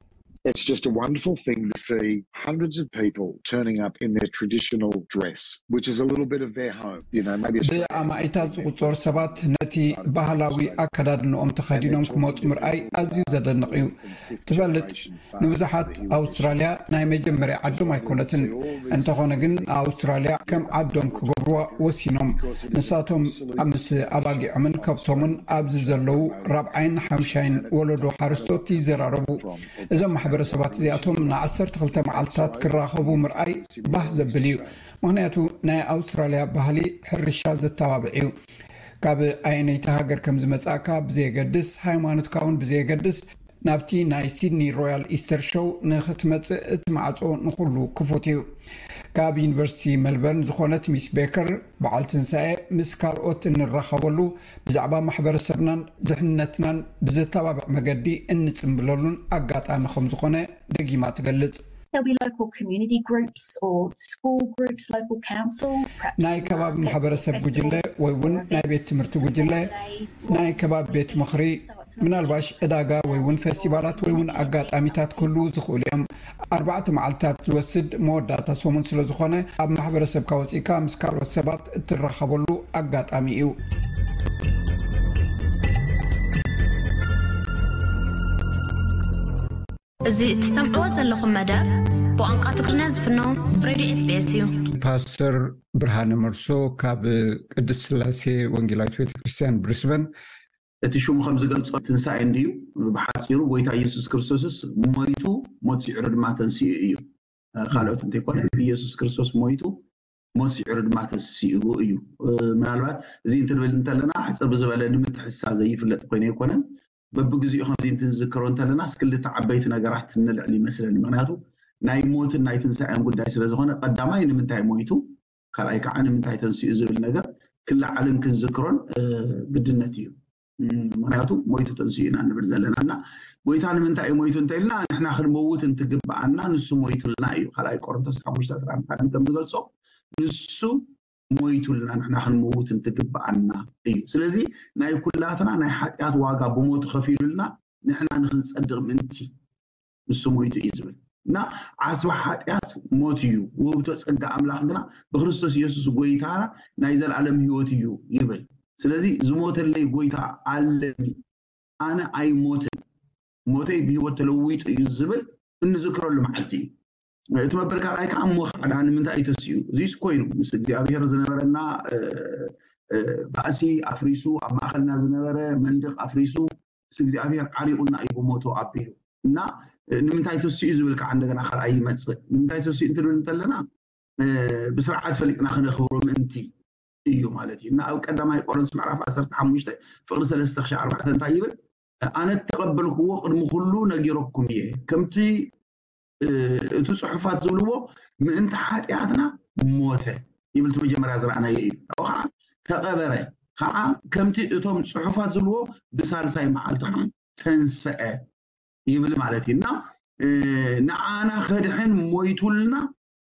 It's just a wonderful thing to see hundreds of people turning up in their traditional dress, which is a little bit of their home, you know, maybe ብኣማኢታት ዝቁፀሩ ሰባት ነቲ ባህላዊ ኣከዳድንኦም ተኸዲኖም ክመፁ ምርኣይ ኣዝዩ ዘደንቕ እዩ ትፈልጥ ንብዙሓት ኣውስትራልያ ናይ መጀመርያ ዓዶም ኣይኮነትን እንተኾነ ግን ኣውስትራልያ ከም ዓዶም ክገብርዋ ወሲኖም ንሳቶም ምስ ኣባጊዖምን ከብቶምን ኣብዚ ዘለው ራብዓይን ሓምሻይን ወለዶ ሓርስቶት ይዘራረቡ እዞም ማሕበረሰባት እዚኣቶም ንዓሰርተ ክልተ መዓልትታት ክራኸቡ ምርኣይ ባህ ዘብል እዩ ምክንያቱ ናይ ኣውስትራልያ ባህሊ ሕርሻ ዘተባብዕ እዩ ካብ ኣይነይቲ ሃገር ከም ዝመጻእካ ብዘየገድስ ሃይማኖትካውን ብዘየገድስ ናብቲ ናይ ሲድኒ ሮያል ኢስተር ሾው ንኽትመጽእ እቲ ማዕጾ ንኹሉ ክፉት እዩ ካብ ዩኒቨርሲቲ ሜልበርን ዝኾነት ሚስ ቤከር በዓል ትንሳኤ ምስ ካልኦት እንራኸበሉ ብዛዕባ ማሕበረሰብናን ድሕንነትናን ብዘተባብዕ መገዲ እንጽምብለሉን ኣጋጣሚ ከም ዝኾነ ደጊማ ትገልጽ There'll be local community groups or school groups, local council. ናይ ከባቢ ማሕበረሰብ ጉጅለ ወይ እውን ናይ ቤት ትምህርቲ ጉጅለ ናይ ከባቢ ቤት ምኽሪ ምናልባሽ ዕዳጋ ወይ እውን ፌስቲቫላት ወይ እውን ኣጋጣሚታት ኩሉ ዝኽእሉ እዮም ኣርባዕተ መዓልትታት ዝወስድ መወዳእታ ሰሙን ስለ ዝኾነ ኣብ ማሕበረሰብካ ወፂእካ ምስ ካልኦት ሰባት እትራኸበሉ ኣጋጣሚ እዩ እዚ ትሰምዕዎ ዘለኹም መደብ ብቋንቋ ትግርኛ ዝፍኖ ሬድዮ ኤስ ቢ ኤስ እዩ ፓስተር ብርሃነ መርሶ ካብ ቅድስት ስላሴ ወንጌላዊት ቤተክርስትያን ብሪስበን እቲ ሽሙ ከም ዝገልጾ ትንሳኤ እንድዩ ብሓፂሩ ጎይታ ኢየሱስ ክርስቶስስ ሞይቱ ሞት ሲዕሩ ድማ ተንስኡ እዩ ካልኦት እንተይኮነ ኢየሱስ ክርስቶስ ሞይቱ ሞት ሲዕሩ ድማ ተንስኡ እዩ ምናልባት እዚ እንትብል እንተለና ሓፅር ብዝበለ ንምትሕሳብ ዘይፍለጥ ኮይኑ ይኮነን በብግዚኡ ከም ዲንት ዝክሮ እንተለና ስክልተ ዓበይቲ ነገራት እንልዕል ይመስለኒ ምክንያቱ ናይ ሞትን ናይ ትንሳኤን ጉዳይ ስለ ዝኾነ ቀዳማይ ንምንታይ ሞይቱ ካልኣይ ከዓ ንምንታይ ተንስኡ ዝብል ነገር ክላዓልን ክንዝክሮን ግድነት እዩ ምክንያቱ ሞይቱ ተንስኡ ኢና ንብል ዘለናና ጎይታ ንምንታይ ሞይቱ እንተኢልና ንሕና ክንመውት እንትግባአና ንሱ ሞይቱልና እዩ ካልኣይ ቆሮንቶስ ሓሙሽተ አስራ አንድ ከም ዝገልጾ ንሱ ሞይቱልና ንሕና ክንመውት እንትግባአና እዩ ስለዚ ናይ ኩላትና ናይ ሓጢያት ዋጋ ብሞቱ ከፊሉልና ንሕና ንክንጸድቕ ምንቲ ንሱ ሞይቱ እዩ ዝብል እና ዓስዋ ሓጢያት ሞት እዩ ውብቶ ጸጋ ኣምላኽ ግና ብክርስቶስ ኢየሱስ ጎይታ ናይ ዘለዓለም ህይወት እዩ ይብል ስለዚ ዝሞተለይ ጎይታ ኣለኒ ኣነ ኣይሞትን ሞተይ ብህይወት ተለዊጡ እዩ ዝብል እንዝክረሉ መዓልቲ እዩ እቲ መበል ካልኣይ ከዓ እሞ ካዕዳ ንምንታይ ተስዩ እዚስ ኮይኑ ምስ እግዚኣብሔር ዝነበረና ባእሲ ኣፍሪሱ ኣብ ማእኸልና ዝነበረ መንድቕ ኣፍሪሱ ምስ እግዚኣብሔር ዓሪቑና እዩ ብሞቱ ኣቢሉ እና ንምንታይ ተስዩ ዝብል ከዓ እንደገና ካልኣይ ይመጽእ ንምንታይ ተስዩ እንትብል እንተለና ብስርዓት ፈሊጥና ክነኽብሮ ምእንቲ እዩ ማለት እዩ እና ኣብ ቀዳማይ ቆሮንቶስ ምዕራፍ ዓሰርተ ሓሙሽተ ፍቕሪ ሰለስተ ሺሕ ኣርባዕተ እንታይ ይብል ኣነ ተቐበልክዎ ቅድሚ ኩሉ ነጊረኩም እየ ከምቲ እቲ ጽሑፋት ዝብልዎ ምእንቲ ሓጢያትና ሞተ ይብል መጀመርያ ዝረኣናዮ እዩ ከዓ ተቐበረ ከዓ ከምቲ እቶም ጽሑፋት ዝብልዎ ብሳልሳይ መዓልቲ ከዓ ተንስአ ይብል ማለት እዩ እና ንዓና ኸድሕን ሞይቱልና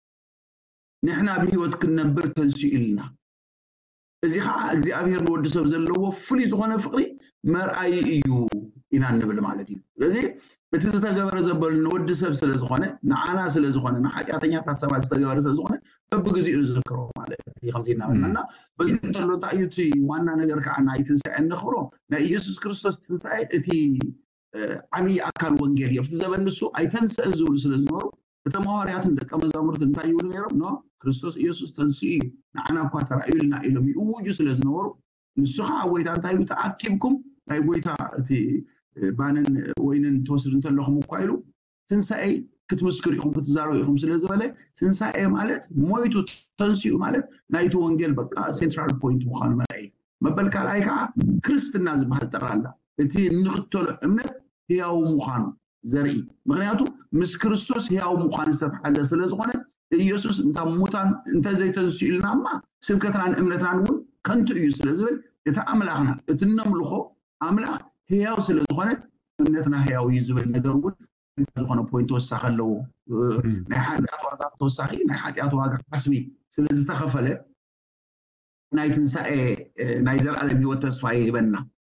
ንሕና ብህይወት ክንነብር ተንስኡ ኢልና እዚ ከዓ እግዚኣብሔር ንወዲ ሰብ ዘለዎ ፍሉይ ዝኾነ ፍቕሪ መርኣይ እዩ ኢና ንብል ማለት እዩ ስለዚ እቲ ዝተገበረ ዘበሉ ንወዲ ሰብ ስለ ዝኾነ ንዓና ስለ ዝኾነ ንሓጢያተኛታት ሰባት ዝተገበረ ስለ ዝኾነ በብግዚኡ ዝዝክሮ ማለት እዩ ከምዚ እናበልና በዚ እንተሎ እንታይ እዩ እቲ ዋና ነገር ከዓ ናይ ትንሳኤ እንኽብሮ ናይ ኢየሱስ ክርስቶስ ትንሳኤ እቲ ዓብዪ ኣካል ወንጌል እዩ ኣብቲ ዘበን ንሱ ኣይተንስአን ዝብሉ ስለ ዝነበሩ እቶም ሐዋርያትን ደቀ መዛሙርት እንታይ ይብሉ ነይሮም ኖ ክርስቶስ ኢየሱስ ተንስኡ እዩ ንዓና እኳ ተራእዩልና ኢሎም ይእውጁ ስለ ዝነበሩ ንሱ ከዓ ጎይታ እንታይ ኢሉ ተኣኪብኩም ናይ ጎይታ እቲ ባንን ወይንን ትወስዱ እንተለኹም እኳ ኢሉ ትንሳኤ ክትምስክሩ ኢኹም ክትዛረቡ ኢኹም ስለ ዝበለ ትንሳኤ ማለት ሞይቱ ተንስኡ ማለት ናይቲ ወንጌል በቃ ሴንትራል ፖይንት ምዃኑ መርአይ መበል ካልኣይ ከዓ ክርስትና ዝበሃል ጠቕላላ እቲ ንኽተሎ እምነት ህያው ምዃኑ ዘርኢ ምክንያቱ ምስ ክርስቶስ ህያው ምዃኑ ዝተተሓዘ ስለ ዝኾነ ኢየሱስ እንታ ሙታን እንተዘይተንስኡ ኢልና እማ ስብከትናን እምነትናን እውን ከንቱ እዩ ስለ ዝብል እቲ ኣምላኽና እቲ ነምልኾ ኣምላኽ ህያው ስለ ዝኾነ እምነትና ህያው እዩ ዝብል ነገር እውን ዝኾነ ፖይንት ተወሳኺ ኣለዎ ናይ ሓጢያት ዋጋ ተወሳኺ ናይ ሓጢያት ዋጋ ሓስቢ ስለ ዝተኸፈለ ናይ ትንሳኤ ናይ ዘለዓለም ህይወት ተስፋ ይህበና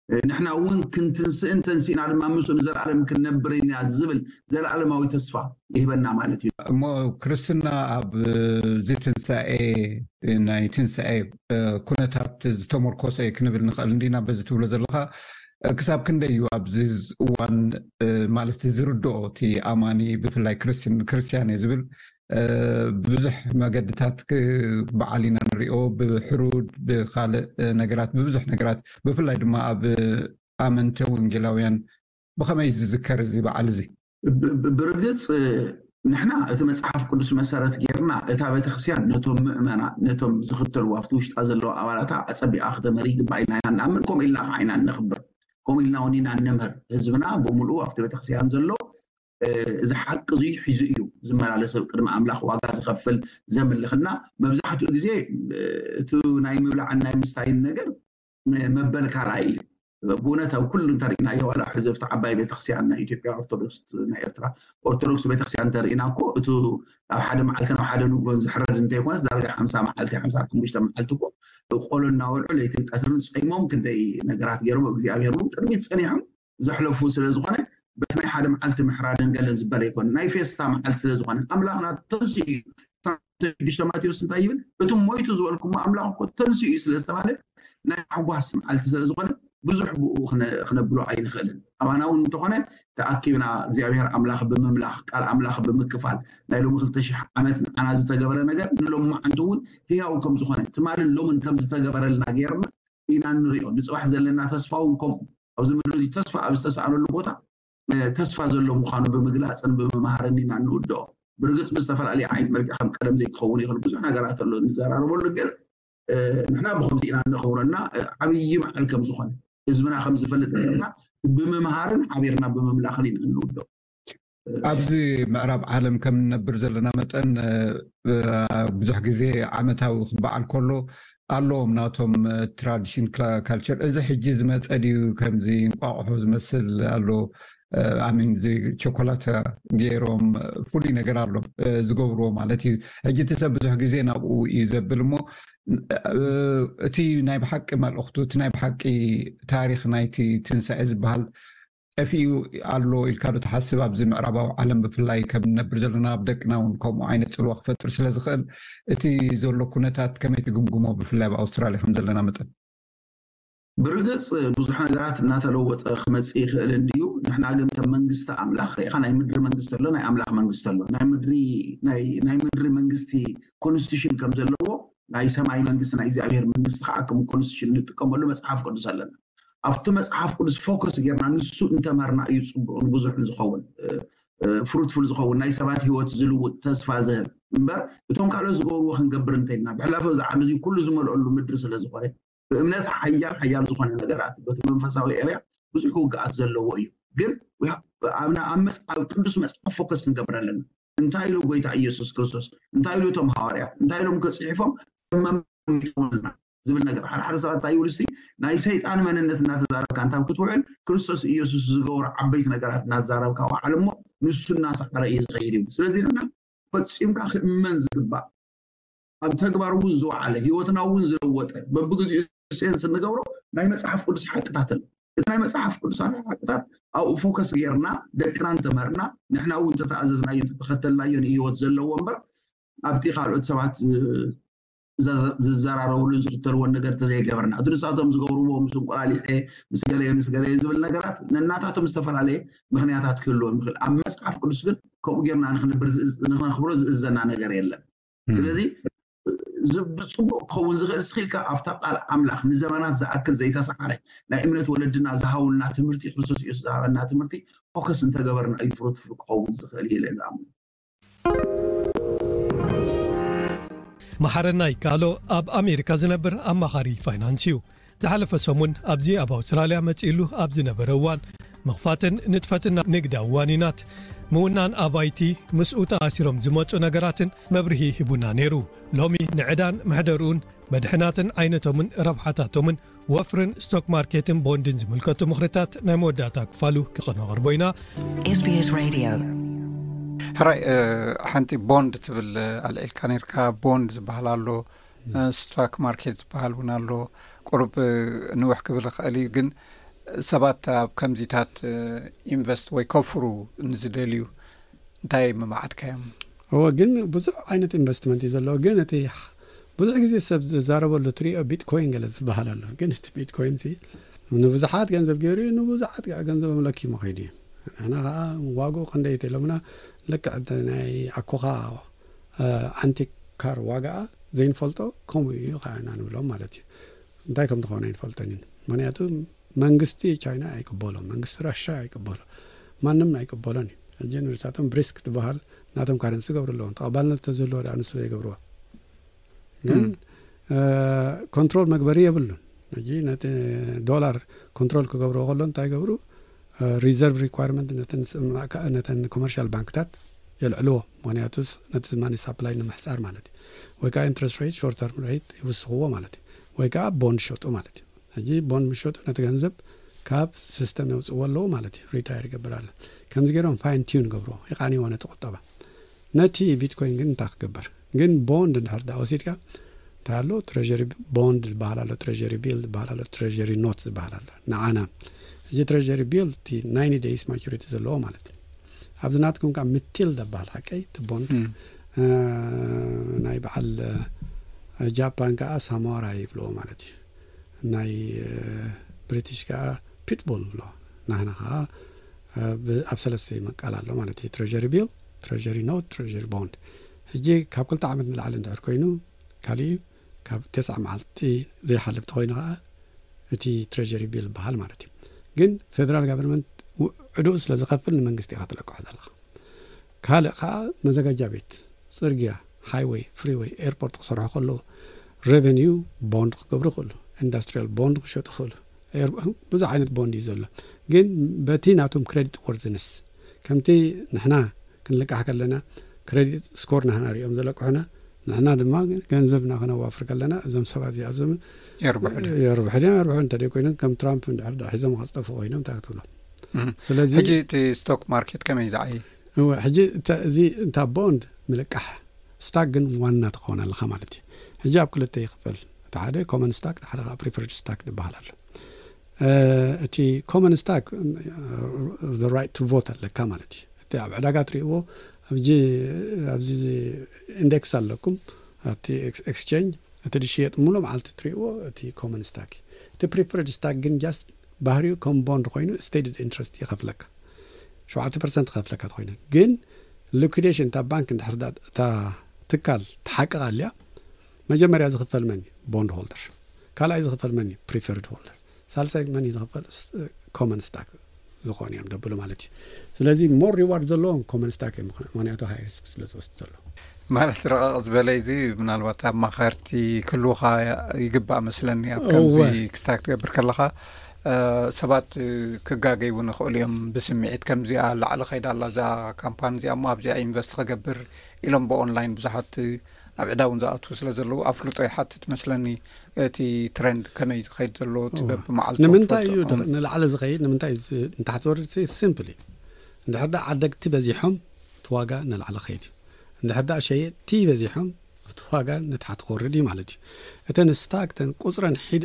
نحن أول كنت نسأل تنسين على ما مسون زر على ممكن نبرين الزبل زر على ما يتصفى يهبنا مالتي مو كريستنا أب زيتن ساعة ناي تنساعة كنا تحت تمر كوسة كنبل نقل ندينا بزت ولا زلها كسب كندا يو أبزز وان مالت زردو تي أماني بفلاي كريستيان كريستيان يزبل ببزح مقدتات بعالينا نريو بحرود بخالق نقرات ببزح نقرات بفلاي دما بآمنته وانجلاويان بخميز ذكر زي بعالزي برقت نحنا اتمصحف قدس مسارات غيرنا اتا بيت خسيان نتوم مؤمنا نتوم زختل وافتوش تازلو اوالتا اصبي اخذ مريق باينا نامنكم الا عينا نخبر كم الا ونينا نمر حزبنا بملؤ افت بيت خسيان زلو اذا حق زي حزيو زمال لسب قدم املاح واغا زخفل زمن لخنا مبزحته غزي تو ناي مبلع ناي مستاين نجر مبلك راي بونتها وكل طريقنا ايها ولا حزب تعباي بيت خسياننا ايثيوبيا ارثوذكس نايرترا ارثوذكس بيت خسيان تريناكو تو حدا معلكنا وحدا نغون زحرد انت يكونس درجه خمسة معلتي خمسة كمشته معلتكو وقولنا ولعو ليتن قسرن صيمهم كندي نغرات غيرو እግዚአብሔር ነው ጥርሚት ጸኒያም ዘحلفو ስለዝኾነ በትናይ ሓደ معلت محرادن ገለ ዝባል ይኮን ናይ ፌስታ معلت ስለዝኾነ አምላኽና ተንሲ ዲሽማቲዮስ እንታይ ይብል እቱም ሞይቱ ዝበልኩም አምላኽኮ ተንሲ ስለዝተባለ ናይ ሓጓስ معلت ስለዝኾነ ብዙሕ ብኡ ክነብሉ ኣይንኽእልን ኣባናውን እንተኾነ ተኣኪብና እግዚአብሔር ኣምላኽ ብምምላኽ ቃል ኣምላኽ ብምክፋል ናይ ሎሚ ክልተ ሽሕ ዓመት ኣና ዝተገበረ ነገር ንሎም ማዓንቱውን ህያው ከም ዝኾነ ትማል ሎምን ከም ዝተገበረልና ገይርና ኢና ንሪኦ ንፅባሕ ዘለና ተስፋውን ከም ኣብዚ ምድሪ እዚ ተስፋ ኣብ ዝተሰኣነሉ ቦታ ተስፋ ዘሎ ምዃኑ ብምግላፅን ብምምሃርን ኢና ንውድኦ ብርግፅ ብዝተፈላለየ ዓይነት መልክዕ ከም ቀደም ዘይክኸውን ይኽእል ብዙሕ ነገራት ኣሎ ንዘራረበሉ ገር ንሕና ብከምዚ ኢና ንኽብረና ዓብዪ በዓል ከም ዝኾነ ህዝብና ከም ዝፈልጥ ነርና ብምምሃርን ሓቢርና ብምምላኽን ኢና ንውድኦ ኣብዚ ምዕራብ ዓለም ከም ንነብር ዘለና መጠን ብዙሕ ግዜ ዓመታዊ ክበዓል ከሎ ኣለዎም ናቶም ትራዲሽን ካልቸር እዚ ሕጂ ዝመፀ ድዩ ከምዚ እንቋቑሖ ዝመስል ኣሎ ኣሚን ዚ ቾኮላታ ገይሮም ፍሉይ ነገር ኣሎ ዝገብርዎ ማለት እዩ ሕጂ ትሰብ ብዙሕ ግዜ ናብኡ እዩ ዘብል እሞ እቲ ናይ ብሓቂ መልእኽቱ እቲ ናይ ብሓቂ ታሪክ ናይቲ ትንሳኤ ዝበሃል ጠፊኡ ኣሎ ኢልካ ዶ ትሓስብ ኣብዚ ምዕራባዊ ዓለም ብፍላይ ከም ንነብር ዘለና ኣብ ደቅና እውን ከምኡ ዓይነት ፅልዋ ክፈጥር ስለ ዝኽእል እቲ ዘሎ ኩነታት ከመይ ትግምግሞ ብፍላይ ኣብ ኣውስትራልያ ከም ዘለና መጠን برجس بزح نجارات ناتلوت خمسة خيل الديو نحن عجم كم منجست أملاخ ريخا ناي مدري منجست له ناي أملاخ منجست له ناي مدري ناي ناي مدري منجستي كونستيشن كم زلوا ناي سماي منجست ناي زعير منجست حاكم كونستيشن نتكمل له مسحف قدس لنا أفتح مسحف قدس فوكس جرنا نسوق أنت مرنا يصب بزح نزخون فروت فل زخون ناي سبات هو تزلو تصفى ذهب مبر بتوم كارلوس جور وخن جبرنتينا بحلافه زعل زي كل زمل قالوا مدرسة لزخونه بأمنات حيال حيال زخون النجارات بتمنفساوي إريا بس يكون قاعد زلوا ويو جل وأنا أمس قدس مسحف فوكس نجبر لنا انتايلو قويت يسوع كريستوس انتايلو توم هاريا انتايلو ممكن صحيفهم ما ملنا زبل نجار حر حر سبات تايولسي نايسيت أنا من النت نتزارب كان تام كتوعن كريستوس يسوع زجور عبيت نجارات نتزارب كوا علمه نص الناس قرأي غيرهم سلذي لنا فتسيم كأخ منز قبا أب تكبر وزوا عليه هو وزر ووته ببجز سينس النجارو ناي مسحف كل صحة قتاتل ناي مسحف كل صحة قتات أو فوكس غيرنا دكران تمرنا نحن أول تتعززنا يتختلنا يني وتزلوا ومبر أبتي خالد سبعة ززارة رولين سكتر والنجار تزاي جبرنا أدرساتهم زجوروا مسوق عليه مسجلة مسجلة يزبل النجارات نناتهم مستفر عليه مخنياتات كلهم مخل أم مسحف كل سكت كم غيرنا نحن برز نحن خبرز الزنا نجار يلا سلذي زب صبوا خوون زغير سخيلك أفتق على أملاخ من زمانات زأكل زي تسعى عليه لا إمنت ولدنا زهاولنا تمرتي خصوصي يسدعنا تمرتي فوكس انت جبرنا أي فروت في خوون زغير لنا محرناي قالوا أب أمريكا زنبر أما خاري فاينانسيو زحلف سمون أبزي أب أستراليا متسئلو أب زنبر وان مخفاتن نتفتنا نقدا وانينات مونان أبايتي مسؤوتا أسيروم زموتو نقراتن مبرهي هبونا نيرو لومي نعدان محدرون مدحناتن عينتومن ربحاتاتومن وفرن ستوك ماركتن بوندن زملكتو مخرطات نموداتا كفالو كقنا غربوينا إس بي إس Radio هراي حنتي بوند تبل على الكانيركا بوند زبهلالو ستوك ماركت بهالونالو قرب نوح قبل خالي جن ሰባት ኣብ ከምዚታት ኢንቨስት ወይ ከፍሩ ንዝደልዩ እንታይ መማዓድካዮም هو ግን ብዙሕ ዓይነት ኢንቨስትመንት እዩ ዘለዎ ግን እቲ ብዙሕ ግዜ ሰብ ዝዛረበሉ ትሪኦ ቢትኮይን ገለ ዝበሃል ኣሎ ግን እቲ ቢትኮይን ሲ ንብዙሓት ገንዘብ ገይሩ ንብዙሓት ገንዘብ መለኪሙ ኸይዱ እዩ ንሕና ከዓ ዋግኡ ክንደይ ተኢሎምና ልክዕ ናይ ኣኮኻ ኣንቲክ ካር ዋጋኣ ዘይንፈልጦ ከምኡ እዩ ከዓ ኢና ንብሎም ማለት እዩ እንታይ ከም ዝኾነ ኣይንፈልጦን ምክንያቱ መንግስቲ ቻይና ኣይቅበሎም መንግስቲ ራሽያ ኣይቅበሎ ማንም ኣይቅበሎን እዩ ሕጂ ንርሳቶም ብሪስክ ትበሃል ናቶም ካረንሲ ገብሩ ኣለዎም ተቐባልነት ተዘለዎ ዳ ንሱ ይገብርዎ ግን ኮንትሮል መግበሪ የብሉን ሕጂ ነቲ ዶላር ኮንትሮል ክገብርዎ ከሎ እንታይ ገብሩ ሪዘርቭ ሪኳርመንት ነተን ኮመርሻል ባንክታት የልዕልዎ ምክንያቱስ ነቲ ማኒ ሳፕላይ ንምሕፃር ማለት እዩ ወይ ከዓ ኢንትረስት ሬት ሾርት ተርም ሬት ይውስኽዎ ማለት እዩ ወይ ከዓ ቦንድ ሸጡ ማለት እዩ ሕጂ ቦንድ ምሸጡ ነቲ ገንዘብ ካብ ሲስተም የውፅዎ ኣለዎ ማለት እዩ ሪታየር ይገብር ኣለ ከምዚ ገይሮም ፋይን ቲዩን ገብርዎ ይቃኒዎ ነቲ ቁጠባ ነቲ ቢትኮይን ግን እንታይ ክግበር ግን ቦንድ እንድሕር ዳ ወሲድካ እንታይ ኣሎ ትሬዠሪ ቦንድ ዝበሃል ኣሎ ትሬዠሪ ቢል ዝበሃል ኣሎ ትሬዠሪ ኖት ዝበሃል ኣሎ ንዓና እዚ ትሬዠሪ ቢል እቲ ናይንቲ ዴይስ ማቹሪቲ ዘለዎ ማለት እዩ ኣብዚ ናትኩም ከዓ ምትል ዝበሃል ሓቀይ እቲ ቦንድ ናይ በዓል ጃፓን ከዓ ሳሞራ ይብልዎ ማለት እዩ ናይ ብሪቲሽ ከዓ ፒትቡል ብሎ ናህና ከዓ ኣብ ሰለስተ ይመቃል ኣሎ ማለት እዩ ትሬዠሪ ቢል ትሬዠሪ ኖት ትሬዠሪ ቦንድ ሕጂ ካብ ክልተ ዓመት ንላዕሊ እንድሕር ኮይኑ ካሊእ ካብ ተስዓ መዓልቲ ዘይሓልፍ ተኮይኑ ከዓ እቲ ትሬዠሪ ቢል በሃል ማለት እዩ ግን ፌደራል ጋቨርንመንት ዕዱእ ስለ ዝኸፍል ንመንግስቲ ኢኻ ትለቅሖ ዘለኻ ካልእ ከዓ መዘጋጃ ቤት ፅርግያ ሃይዌይ ፍሪዌይ ኤርፖርት ክሰርሑ ከለዉ ሬቨኒው ቦንድ ክገብሩ ይኽእሉ ኢንዳስትሪያል ቦንድ ክሸጡ ይኽእሉ ብዙሕ ዓይነት ቦንድ እዩ ዘሎ ግን በቲ ናቶም ክሬዲት ወርዝነስ ከምቲ ንሕና ክንልቃሕ ከለና ክሬዲት ስኮር ናህና ሪኦም ዘለቅሑና ንሕና ድማ ገንዘብና ክነዋፍር ከለና እዞም ሰባት እዚኣዞም የርብሑ የርብሑ ድያ የርብሑ እንተደይ ኮይኖም ከም ትራምፕ እንድሕር ሒዞም ከፅጠፉ ኮይኖም እንታይ ክትብሎም ስለዚ ሕጂ እቲ ስቶክ ማርኬት ከመይ ዝዓይ ሕጂ እዚ እንታ ቦንድ ምልቃሕ ስታክ ግን ዋና ትኾን ኣለኻ ማለት እዩ ሕጂ ኣብ ክልተ ይኽፈል እቲ ሓደ ኮመን ስታክ እቲ ሓደ ከዓ ፕሪፈርድ ስታክ ዝበሃል ኣሎ እቲ ኮመን ስታክ ዘ ራይት ቱ ቮት ኣለካ ማለት እዩ እቲ ኣብ ዕዳጋ ትሪእዎ ኣብዚ ኣብዚ ኢንዴክስ ኣለኩም ኣብቲ ኤክስቼንጅ እቲ ድሽየጥ ሙሉ መዓልቲ ትሪእዎ እቲ ኮመን ስታክ እቲ ፕሪፈርድ ስታክ ግን ጃስት ባህሪኡ ከም ቦንድ ኮይኑ ስቴትድ ኢንትረስት ይኸፍለካ ሸውዓተ ፐርሰንት ይኸፍለካ ትኮይኑ ግን ሊኩዴሽን እታ ባንክ እንድሕር እታ ትካል ተሓቅቕ ኣልያ መጀመርያ ዝኽፈል መን ቦንድ ሆልደር ካልኣይ ዝኽፈል መን ፕሪፈርድ ሆልደር ሳልሳይ መን ዝኽፈል ኮመን ስታክ ዝኾኑ እዮም ደብሉ ማለት እዩ ስለዚ ሞር ሪዋርድ ዘለዎም ኮመን ስታክ እዮም ምክንያቱ ሃይ ሪስክ ስለ ዝወስድ ዘሎ ማለት ረቐቕ ዝበለ እዚ ምናልባት ኣብ ማኸርቲ ክህልውኻ ይግባእ መስለኒ ኣብ ከምዚ ክስታክ ትገብር ከለኻ ሰባት ክጋገይ እውን ይኽእሉ እዮም ብስምዒት ከምዚኣ ላዕሊ ኸይዳ ኣላ እዛ ካምፓኒ እዚኣ እሞ ኣብዚኣ ኢንቨስት ክገብር ኢሎም ብኦንላይን ብዙሓት ኣብ ዕዳ እውን ዝኣትዉ ስለ ዘለዉ ኣፍልጦ ይሓትት መስለኒ እቲ ትሬንድ ከመይ ዝኸይድ ዘሎ ትበብ መዓልቲ ንምንታይ እዩ ንላዕሊ ዝኸይድ ንምንታይ ንታሕቲ ዝወርድ ሲምፕል እዩ እንድሕር ዳ ዓደግቲ በዚሖም እቲ ዋጋ ንላዕሊ ኸይድ እዩ እንድሕር ዳ ሸየጥቲ በዚሖም እቲ ዋጋ ንታሕቲ ክወርድ እዩ ማለት እዩ እተን ስታክ ተን ቁፅረን ሒድ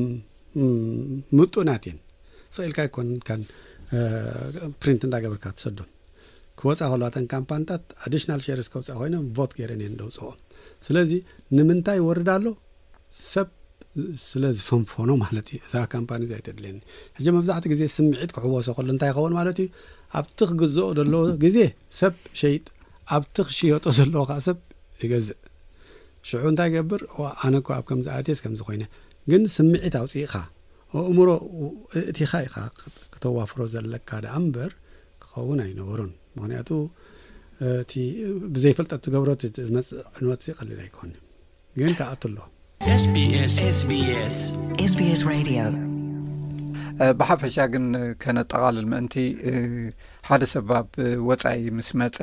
ምጡናት እየን ስኢልካ ይኮን ካን ፕሪንት እንዳገበርካ ትሰዶም ክወፃ ከለዋተን ካምፓኒታት ኣዲሽናል ሼርስ ከውፅእ ኮይኖም ቮት ገይረን እየን ደውፅኦም ስለዚ ንምንታይ ይወርድ ኣሎ ሰብ ስለ ዝፈንፈኖ ማለት እዩ እዛ ካምፓኒ እዚኣ ኣይተድልየኒ ሕጂ መብዛሕቲ ግዜ ስምዒት ክሕወሶ ከሎ እንታይ ይኸውን ማለት እዩ ኣብቲ ክግዝኦ ዘለዎ ግዜ ሰብ ሸይጥ ኣብቲ ክሽየጦ ዘለዎ ከዓ ሰብ ይገዝእ ሽዑ እንታይ ይገብር ኣነ እኮ ኣብ ከምዚ ኣትየስ ከምዚ ኮይነ ግን ስምዒት ኣውፅኢኻ እምሮ እቲኻ ኢኻ ክተዋፍሮ ዘለካ ዳ እምበር ክኸውን ኣይነበሩን ምክንያቱ እቲ ብዘይፈልጠት ትገብሮ ዝመፅእ ዕንወት ቀሊል ኣይኮን ግን ከኣቱ ኣሎ ኤስቢኤስ ኤስቢኤስ ኤስቢኤስ ሬድዮ ብሓፈሻ ግን ከነጠቓልል ምእንቲ ሓደ ሰባብ ወፃኢ ምስ መፀ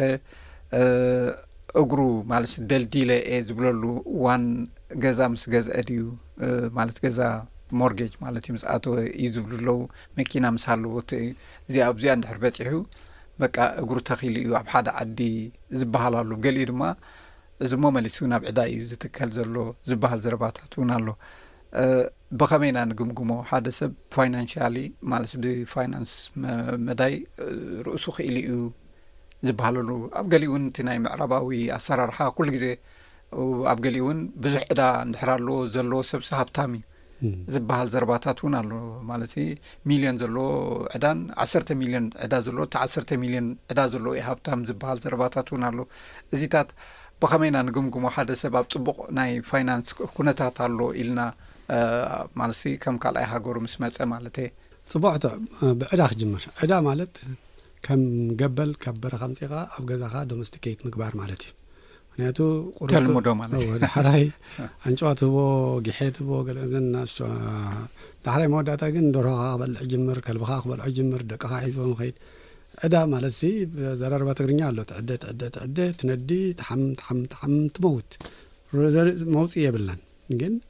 እግሩ ማለት ደልዲለ እየ ዝብለሉ ዋን ገዛ ምስ ገዝአ ድዩ ማለት ገዛ ሞርጌጅ ማለት እዩ ምስኣቶ እዩ ዝብሉ ኣለዉ መኪና ምስ ሃለዎ እዚኣ ኣብዚኣ እንድሕር በፂሑ በቃ እግሩ ተኺሉ እዩ ኣብ ሓደ ዓዲ ዝበሃላሉ ገሊኡ ድማ እዚ ሞ መሊሱ ናብ ዕዳ እዩ ዝትከል ዘሎ ዝበሃል ዘረባታት እውን ኣሎ بخمينا نقمقمو حدا سب فاينانشالي مالس بدي فاينانس مداي رؤسو خيليو زبالو ابغليون تناي معرباوي اسرارها كل غزي وابغليون بزح ادا ندحرالو زلو سب صحابتامي زبال زرباتاتون الله مالتي مليون زلو عدان عشرة مليون عدا زلو تا عشرة مليون عدا زلو يهابتام زبال زرباتاتون الله زيتات بخمينا نقمقمو حدا سبب صبق ناي فاينانس كونتات الله إلنا آه مالسي كم قال أي حاجة مسمى مالته صبعته بعدا خجمر عدا مالت كم قبل كبر خمسة أو جزاها دومستيكيت مقبار مالتي نياتو تلمودو مالتي أو حراي أنشأته بو جحيت بو قال الناس حراي ما داتا جن درها قبل عجمر كلبخا قبل عجمر دقها حيزون خير عدا مالسي زرار باتغرنيا له تعدى تعدى تعدى تندي تحم تحم تحم تموت موصية بالله جن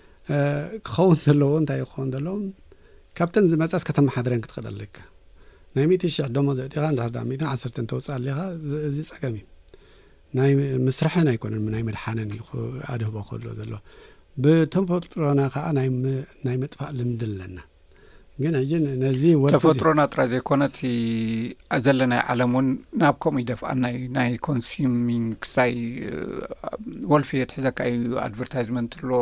خون زلو انتي خون زلو كابتن زي ما تاس كتم حضرين كتخلل لك نايميتي شع دوما زي تيغان دار داميتين عصرتين توصل ليها زي سقمي نايم مسرحنا يكون من نايم الحناني خو اده بقول زلو بتفطرنا خا نايم نايم طفا لمدلنا ግን አጀን ነዚ ወጥ ተፈጥሮና ጥራዜ ኮነቲ አዘለና ዓለሙን ናብኮም ይደፍአና ናይ ኮንሱሚንግ ስታይ ወልፊ የተዘካይ አድቨርታይዝመንት ሎ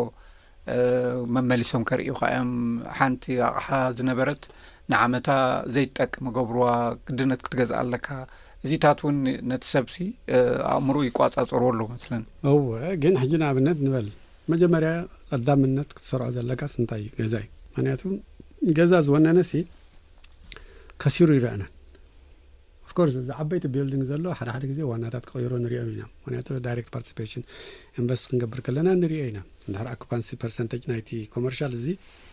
መመሊሶም ከሪኡ ኻም ሓንቲ አቕሓ ዝነበረት ንዓመታ ዘይጠቅ መገብሯ ግድነት ክትገዛ ኣለካ እዚታቱን ነትሰብሲ አእምሮ ይቋጻጽሮሎ መስለን አው ግን ሕጅና አብነት ንበል መጀመሪያ ቀዳምነት ክትሰርዖ ዘለካ ስንታይ ገዛይ ማንያቱም جزاز وانا نسي كثير يرانا of course the عبيت building زلو حدا حدا كذي وانا تتغيرون رياوينا وانا تو direct participation ان بس نقبر كلنا نرياينا نهار occupancy percentage ninety commercial زي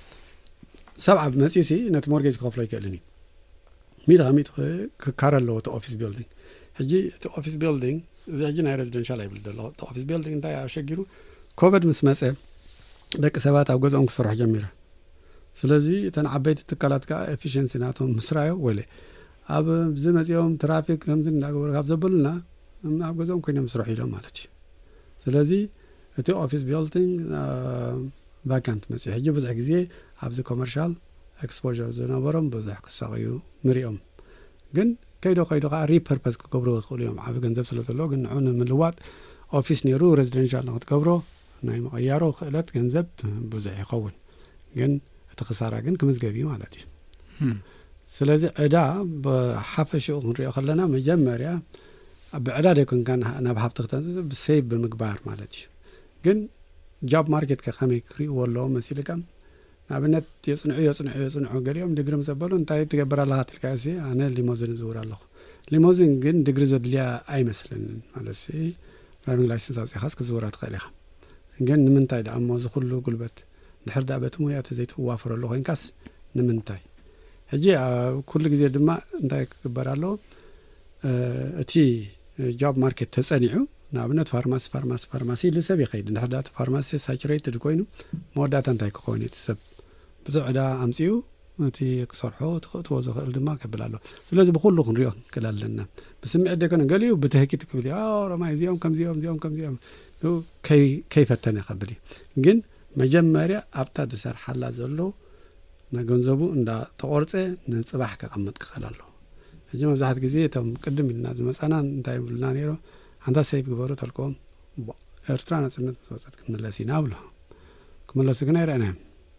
سبعة بمسيسي نت mortgage كوف لايك لني ميت غميت كارلو تو office building هجي تو office building زي جينا residential لايبل دلو تو office building دا شجرو كوفيد مسمسه دك سبات او غزون كسرح جميره ስለዚህ ተንዓበይት ተካላት ካ ኤፊሽንሲ ናቶም ምስራዮ ወለ አብ ዝመጽዮም ትራፊክ ከምዝ እንዳገበሩ ካብ ዘበሉና ኣብ ገዞም ኮይኖም ስራሕ ኢሎም ማለት እዩ ስለዚህ እቲ ኦፊስ ቢልዲንግ ቫካንት መጽ ሕጂ ብዙሕ ግዜ ኣብዚ ኮመርሻል ኤክስፖዠር ዝነበሮም ብዙሕ ክሳቀዩ ምሪኦም ግን ከይዶ ከይዶ ካ ሪፐርፐስ ክገብሩ ይኽእሉ እዮም ዓብ ገንዘብ ስለ ዘሎ ግን ንዑን ምልዋጥ ኦፊስ ነይሩ ሬዚደንሻል ንክትገብሮ ናይ መቀያሮ ክእለት ገንዘብ ብዙሕ ይኸውን ግን تخسارة جن كمزجبي مالتي. سلذي عدا بحفشوا نريو خلنا مجمريا بعداد يكون كان أنا بحب تختار بسيب بمقبار مالتي. جن جاب ماركت كخمي كري والله مسيلة كم. نبنت يصنع يصنع يصنع قريم دقرم زبالون تاي تجبر الله هالكاسي أنا ليموزين زور الله. ليموزين جن دقر زود ليا أي مثلا مالتي. رامي لايسنس أصلي خاص كزورات خليها. جن من تاي ده أما زخلو قلبت. نحر دابت مو ياتزيت وافر له انكاس نمنتاي هجي كل جزء دما انتاي كبرالو اتي جوب ماركت تصنيعو نابنت فارماس فارماس فارماسي لسب يخيد نحر دات فارماسي ساتوريتد كوينو مودات انتاي كوني تسب بزعدا امسيو اتي كسرحو توزو خل دما كبلالو لازم بقول له نريو كلالنا بسمع دكن قاليو بتهكيت كبلي اه رما يزيهم كم زيهم زيهم كم زيهم كي كيف تاني خبري جن مجمريا أبتا دسر حلا زلو نجنزبو إن دا تقرصه نصباح كقمت كخلالو هجي مزحت جزية تم قدم الناس مثلا نتاي بلانيرو عندها سيف جبرو تلكم إرترانا سنت مسوسات كنا لسينا بلو كمل لسكنا يرأنا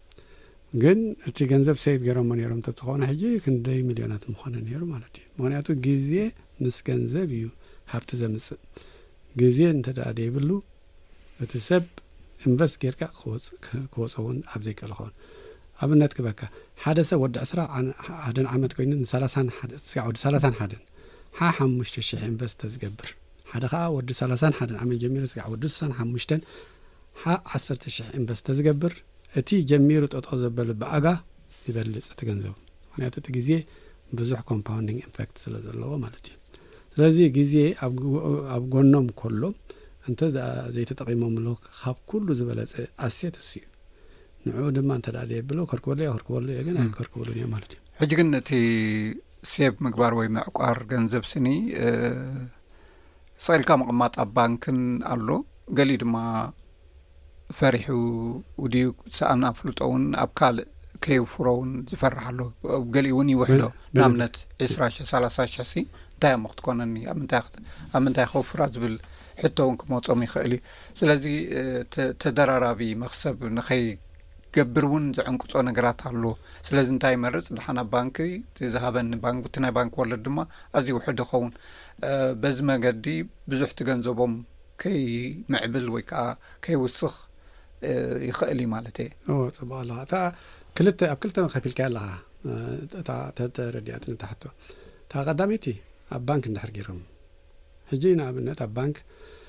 جن أتي جنزب سيف جرام من يرام تتخون حجي كن داي مليونات مخانا نيرو مالتي معناته جزية نس جنزب يو حبت زمس جزية انت دا دي بلو تسب انبس كيركا خوص خوصون ابزيك الخون ابنت كبكا حدث ود اسرع عن عدن عمد كوين ثلاثين حدث سعود ثلاثين حدن ها حمشت شي انبس تزغبر حدخا ود ثلاثين حدن عم جمير سعود سن حمشتن ها عشرة شي انبس تزغبر اتي جمير ططو زبل باغا يبلص تگنزو يعني تتغزي بزح كومباوندينج افكت ስለዘለው ማለት ነው ስለዚህ ጊዜ አብጎኖም ኮሎ انت زي تقييمهم له خاب كله زبلت اسيت السي نعود ما انت دادي بلو كركول لي كركول لي غن كركول لي مالتي حجنتي سيب مقبار وي معقار ገንዘብ سني سائل كام قمات بانكن الله قالي دما فرح ودي سأنا فلوتون أبكال كيف فرون زفرح له قالي وني وحده نامنت عشرة ثلاثة شاسي دايم وقت كونني أمن تاخد أمن تاخد فراز بال حتى ونك ما تصمي خالي سلازي تدرر بي مخسب نخي قبرون زعنك صو نغرات الله سلازي انتاي مرز لحنا بانكي تذهبن بانك بتنا بانك ولا دما ازي وحده خون بزما قدي بزح تغنزبهم كي معبل ويكا كي وسخ يخالي مالتي او صباح الله تا كلتا كلتا خفيل كالها تا ترديات نتحتو تا قداميتي البنك ندحرجيرهم هجينا بنت البنك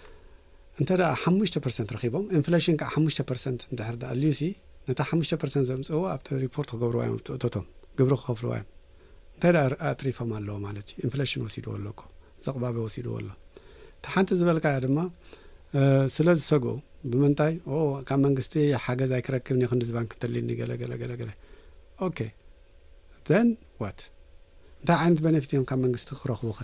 انت دا خمسة بالمئة رخيبهم انفليشن كا خمسة بالمئة ندحر دا اليوسي نتا خمسة بالمئة زمصوا ابت ريبورت غبروا يم توتوم غبروا خفروا يم انت دا اتريفا مالو مالتي انفليشن وسيدو لكو زقبابه وسيدو والله تحنت زبلكا دما سلاز سغو بمنتاي او كان منغستي حاجه زي كركبني خندز بانك تليني غلا غلا غلا غلا اوكي then what دا عند بنفتيهم كان منغست خرخوخه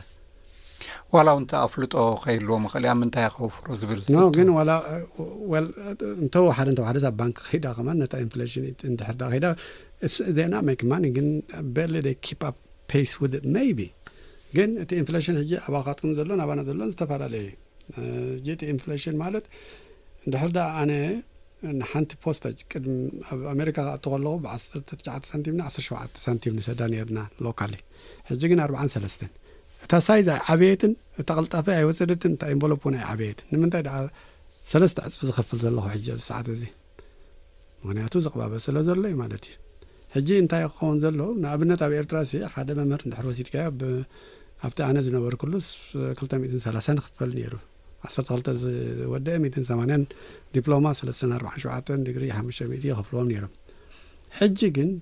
ولا انت افلط او خيلو مخلي ام انت يخوف رزبل نو جن ولا ولا انت واحد انت واحد بانك خيدا كمان نتا انفليشن انت حدا خيدا they not make money جن barely they keep up pace with it maybe جن انت انفليشن هي اباقاتكم زلون ابانا زلون استفعل جيت انفليشن مالت دحردا انا نحنت بوستاج قدم امريكا تقولوا ب عشرة سنتيم عشرة سبعة سنتيم نسدانيرنا لوكالي حجينا أربعة وثلاثين تسايزا عبيتن تقلطفه اي وسدتن تا انبلوبون عبيت نمنتا دا ثلاثه عصف زخفل زلو حجه ساعه زي مغنياتو زقبابه سلا زلو مالتي حجي انت يخون زلو نابنت اب ارتراسي حدا ممر ندحروسيت كا ب ابتا انا زنبر كلس مئتين وثلاثين خفل نيرو عشرة غلطه ودا مئتين وثمانين دبلومه ثلاثة أربعة وسبعين ديجري خمسمية خفلوم نيرو حجي جن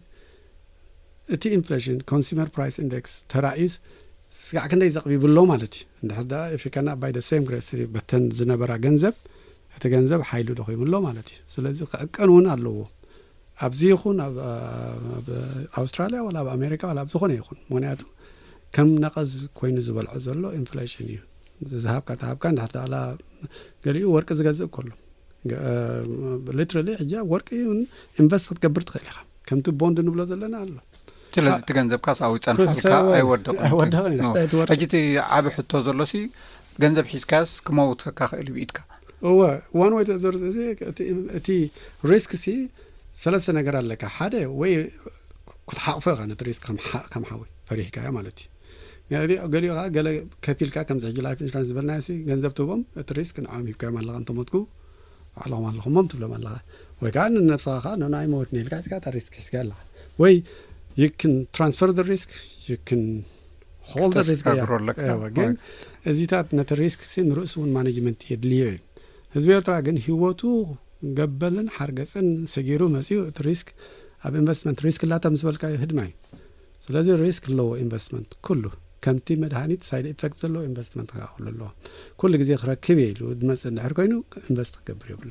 تي انفليشن كونسيومر برايس اندكس ترايس ساعة كنا يزقبي بالله مالتي هذا في كنا باي ذا سيم جريسري بتن زنبرا جنزب هتجنزب حيلو دخي بالله مالتي سلازي قانون الله أبزيخون أب أستراليا ولا بأمريكا ولا بزخون يخون معناته كم نقص كوين زبال عزله إنفليشن يو ذهب كتاب كان حتى على قالي ورك زجاج كله literally حاجة ورك يون إنفست كبرت خيلها كم تبوند نبلا زلنا الله تلازم تجنزب كاس أو تنفعلك أي ورد أجيتي عاب حتى زلسي جنزب حيس كاس كموت كاخلي بيدك هو وان ويت زر زي تي ريسك سي ثلاثة نجار لك حدا وي كنت حقفق أنا بريسك كم كم حاوي فريح كايا مالتي يعني قالي قال كفيل كا كم زعج لايف إنشورنس بالناسي جنزب توبم الريسك نعم يبقى مال لغن تمتكو على مال لهم ممت ولا مال لغ وكان النفس خا إنه نايم موتني لقيت كات الريسك إسكال وي you can transfer the risk you can hold the risk yeah again زيتات نت الريسك سين رؤسون مانجمنت يدليه هذا تراجن هيوتو قبلن حرقسن سجيرو مسيو الريسك اب انفستمنت ريسك لا تمسبل كاي هدماي ስለዚህ ሪስክ ሎ ኢንቨስትመንት ኩሉ ከምቲ መድሃኒት ሳይድ ኢፌክት ሎ ኢንቨስትመንት ካሁሉ ሎ ኩሉ ግዜ ክረክብ ይሉ ድመጽ እንድሕር ኮይኑ ኢንቨስት ክገብር ይብሉ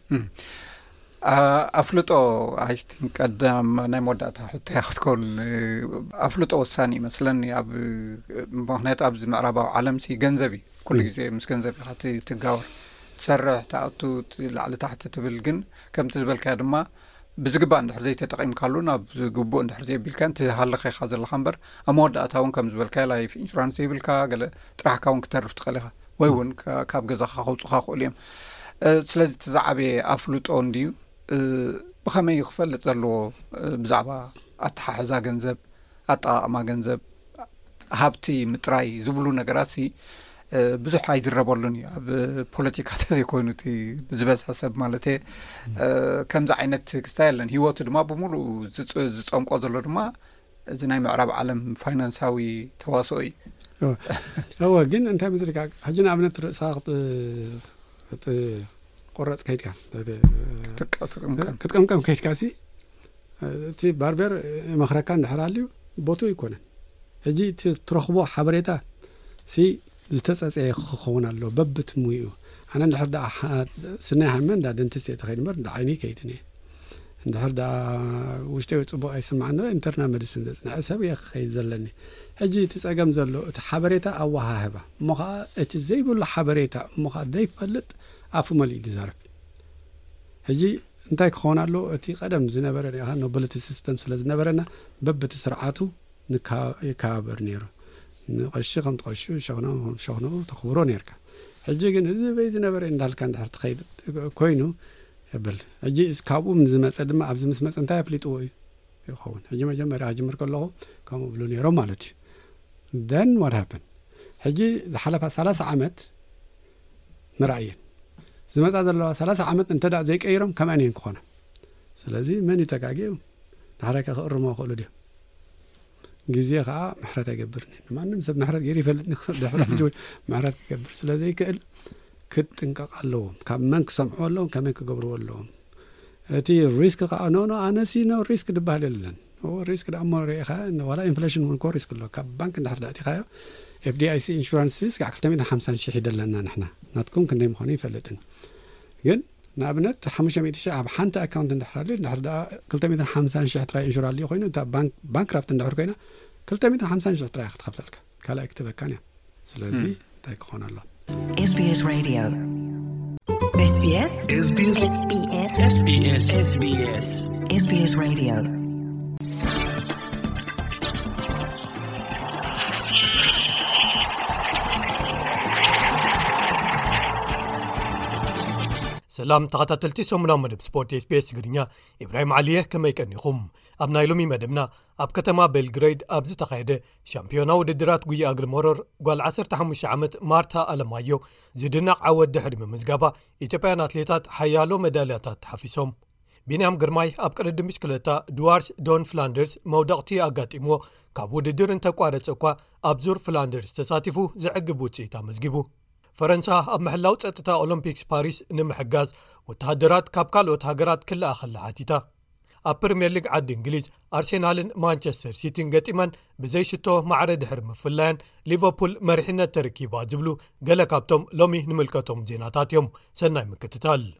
አፍልጦ አይ ቲንክ ቀደም ናይ ሞዳታ ሕቶ ያኽትኮን አፍልጦ ወሳኒ መስለኒ ኣብ ምክንያቱ ኣብ ምዕራባዊ ዓለም ሲ ገንዘቢ ኩሉ ግዜ ምስ ገንዘቢ ካቲ ትጋወር ትሰርሕ ታእቱ ላዕሊ ታሕቲ ትብል ግን ከምቲ ዝበልካ ድማ بزقبا عند حرزي تتقيم كلون أب زقبو عند حرزي بالكان تهلا خي خازر الخمبر أمود أتاون كم زبل كلا في إنشورانس بالكا قال تروح كون كتر تقلها ويون كاب جزا خاخو خاخو اليوم سلازم تزعبي أفلوت أون ديو بخمي يخفل تزلو بزعبا أتحزا جنزب أتا ما جنزب هابتي متراي زبلو نجراسي ብዙሕ ኣይዝረበሉን እዩ ኣብ ፖለቲካታት ዘይኮይኑቲ ዝበዝ ሓሰብ ማለት ከምዚ ዓይነት ክስታይ ኣለን ሂወቱ ድማ ብሙሉ ዝፀምቆ ዘሎ ድማ እዚ ናይ ምዕራብ ዓለም ፋይናንሳዊ ተዋስኦ እዩ هو ግን እንታይ መስለካ ሕጂ ንኣብነት ርእሳ ቆረፅ ከይድካ ክትቀምቀም ከይድካ ሲ እቲ ባርበር መኽረካ እንድሕር ሃልዩ ቦቱ ይኮነን ሕጂ ትረኽቦ ሓበሬታ ሲ زتسأل خون الله ببت مويو أنا نحرد سنة همين دا دنتسي تخيل مر دا عيني كيدني نحرد وش تقول صبوا أي سمعنا إنترنا مدرسين ده أسابي خي زلني هجي تسأجم زلوا تحبريتا أو هاهبة مخا تزيب ولا حبريتا مخا ضيف فلت عفو ملي دزارب ሕጂ እንታይ ክኾን ኣሎ እቲ ቀደም ዝነበረ ያ ኖቢሊቲ ሲስተም ስለ ዝነበረና በብቲ ስርዓቱ ንካበር ነይሩ ንቀሺ ከም ተቀሺ ሸኽኖ ሸኽኖ ተኽብሮ ነርካ ሕጂ ግን እዚ በይ ዝነበረ እንዳልካ እንድሕር ትኸይድ ኮይኑ يبل أجي إسكابو من زمان صدق ما أبزم اسمه أنت أبليتو يخون هجي ما جمع راجع مركل له كانوا بلوني رمالتي then what happened هجي حلفة ثلاث عامات مرأيين زمان هذا الله ثلاث عامات أنت دا زيك أيرم كمان ينكخونه سلازي من يتكاجيو نحرك أخر ما أقوله ده جزية خا محرت أجبرني ما نمسب محرت جري فلتني ده جوي محرت أجبر سلازي كل كت إنك قالوا كمان كسمعوا لهم كمان كجبروا لهم أتي الريسك قانون أنا سينا الريسك دبالي لنا هو الريسك ده أمر ريخا إنه ولا إنفليشن من كور ريسك له كبنك نحر داتي خايا إف دي آي سي إنشورانس ريسك عقلت من خمسين شهيد لنا نحنا نتكون كنا مخانين فلتن جن نابنت حمشة ميت شعب حنت أكاونت نحر لي نحر دا قلت من خمسين شهيد راي إنشورال لي خوينا تا بنك بنك رابط نحر كينا قلت من خمسين شهيد راي خطف لك كلا اكتب كانيا سلازي تايك خون الله إس بي إس Radio. إس بي إس إس بي إس إس بي إس إس بي إس إس بي إس إس بي إس Radio. سلام تغطتلتي سومنا مدب سبورت إس بي إس تقرينيا إبراهيم عليه كما يكنيخم أبنا يلومي مدبنا أب كتما بلغريد أبزي تقايدة شامبيونا وددرات قوية أقل مرر قوال عصر تحمش عامت مارتا ألمايو زيدنا عود دحر من مزقابة إتبعان أتليتات حيالو مدالياتات حفيسهم بينام قرماي أب كرد مشكلتا دوارش دون فلاندرز موضغتي أقات إمو كابو ددر انتا قوارت سوكوا أبزور فلاندرز تساتفو زعقبو تسيتا مزقبو فرنسا أب محلاو تأتتا أولمبيكس باريس نمحقاز وتهدرات كابكالوت هاقرات كل آخر لحاتيتا أب بريمير ليج عد إنجليز أرسنال مانشستر سيتي نقاتيمان بزي شتو معرض حرم فلان ليفربول مرحنا تركيبات زبلو قال كابتم لومي نملكتهم زيناتاتيوم سناي مكتتال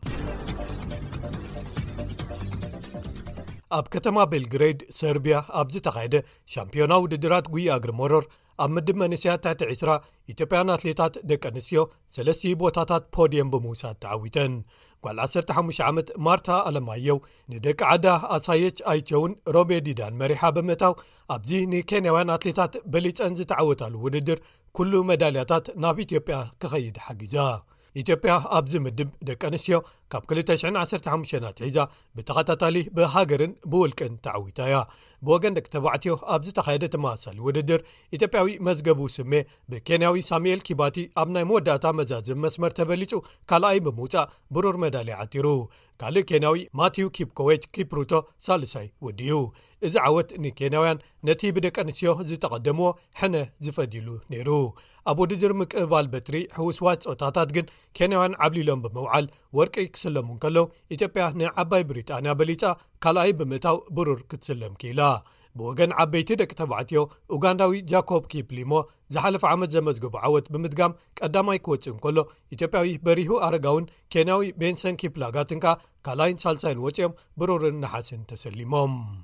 أب كتما بلغريد سربيا أبزي تقايدة شامبيونا وددرات قوية أقر مرر أب مدب منسيات تحت عسرة إتبعان أتليتات دك أنسيو سلسي بوتاتات بوديوم بموسى تعويتن قال عسر تحمش عامت مارتا ألمايو ندك عدا أسايج أيجون روبي ديدان مريحة بمتاو أبزي ني كينيوان أتليتات بليت أنز تعويتال وددر كل مدالياتات ناب إتيوبيا كخيد حقيزا إتيوبيا أبزي مدب دك أنسيو كاب كل تشعين عسر تحمشنات عيزا بتغطتالي بهاجرن بولكن تعويتايا بوغن دك تبعتيو أبزي تخيدة ماسل وددر إتيوبياوي مزقبو سمي بكينياوي ساميل كيباتي أبناي موداتا مزازم مسمر تبليتو كالاي بموتا برور مدالي عتيرو كالي كينياوي ماتيو كيبكويت كيبروتو سالساي وديو إذا عوت ني كينياويان نتي بدك أنسيو زي تقدمو حنا زفاديلو نيرو أبو ددر مكقبال بتري حوسوات أوتاتات جن كينياويان عبلي لهم بموعال ورقي كسلمون كلو إتيوبيا نعباي بريطانيا بليتا كالاي بمتاو برور كتسلم كيلا بوغن عبيتي دك تبعتيو اوغانداوي جاكوب كيبليمو زحلف عمد زمزقب عوت بمدقام قداماي كوتسن كله إتيوبياوي بريهو أرغاون كينياوي بينسن كيبلاغاتنكا كالاين سالساين وچيم برور نحاسن تسليمهم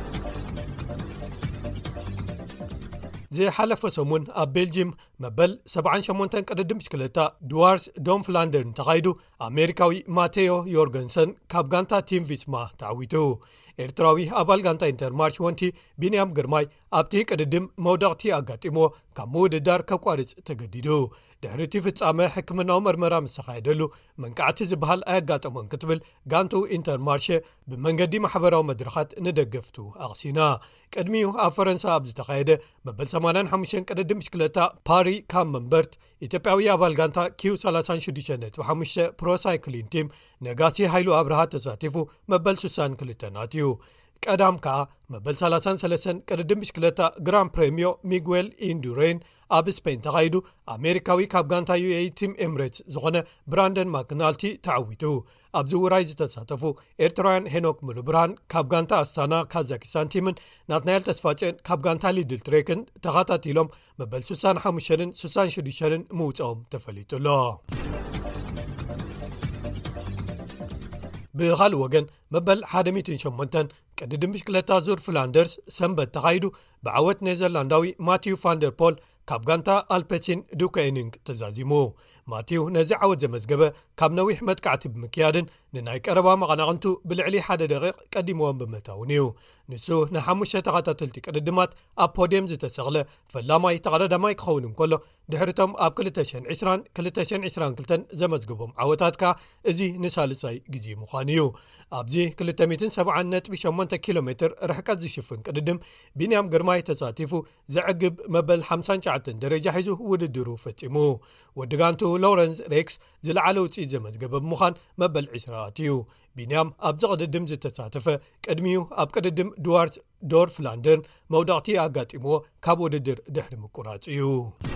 زي حلف سمون أب بلجيم مبل سبعان شمونتن قدد مشكلتا دوارس دون فلاندرن تقايدو أمريكاوي ماتيو يورغنسن كابغانتا تيم فيسما تعويتو إرتراوي أبال غانتا انتر مارش وانتي بينيام غرماي أبتي قددم موضغتي أغاتيمو كمو ددار كقوارز تقديدو دهرتي فتسامة حكمنا مرمرا مستخايدلو من قاعتي زبهال أغاتمون كتبل غانتو انتر مارش بمنقدي محبراو مدرخات ندقفتو أغسينا قدميو أفرنسا أبزتقايدة مبل سمانان حمشن قددم مشكلتا باري كام منبرت إتبعوي أبال غانتا كيو سالاسان شديشنت وحمش برو سايكلين تيم نغاسي هايلو أبرهات تساتفو مبل سوسان كلتناتيو قدام كا مبل سالاسان سلسن قددم مشكلتا جران بريميو ميغويل إندورين أب سبين تغايدو أمريكاوي كابغانتا يو اي تيم إمريتس زغنة براندن ماكنالتي تعويتو أبزو رايز تساتفو إرتران هنوك ملوبران كابغانتا أستانا كازاكستان تيمن ناتنايل تسفاتين كابغانتا ليدل تريكن تغاتا تيلوم مبل سوسان حمشنن سوسان شديشنن موتهم تفليتو الله بغال وغن مبل حادميتين شمونتن قدد مشكلتا زور فلاندرز سنبت تغايدو بعوت نيزرلانداوي ماتيو فاندر بول كابغانتا ألبتين دوكاينينج تزازيمو ማቲው ነዚ ዓወት ዘመዝገበ ካብ ነዊሕ መጥቃዕቲ ብምክያድን ንናይ ቀረባ መቐናቕንቱ ብልዕሊ ሓደ ደቂቕ ቀዲሞዎም ብምእታውን እዩ ንሱ ንሓሙሽተ ተኸታተልቲ ቅድድማት ኣብ ፖድየም ዝተሰቕለ ፈላማይ ተቐዳዳማይ ክኸውን እንከሎ ድሕሪቶም ኣብ ክልተ ሽሕን ዒስራን ክልተ ሽሕን ዒስራን ክልተን ዘመዝግቦም ዓወታት ከ እዚ ንሳልሳይ ግዜ ምዃኑ እዩ ኣብዚ ክልተ ሚእትን ሰብዓን ነጥቢ ሸሞንተ ኪሎ ሜትር ርሕቀት ዝሽፍን ቅድድም ቢንያም ግርማይ ተሳቲፉ ዘዕግብ መበል ሓምሳን ሸውዓተን ደረጃ ሒዙ ውድድሩ ፈጺሙ ወድጋንቱ ሎረንስ ሬክስ ዝለዓለ ውፅኢት ዘመዝገበ ብምዃን መበል ዒስራ እዩ ቢንያም ኣብ ዝቕድድም ዝተሳተፈ ቅድሚኡ ኣብ ቅድድም ድዋርት ዶርፍ ላንደን መውዳቕቲ ኣጋጢምዎ ካብ ውድድር ድሕሪ ምቁራፅ እዩ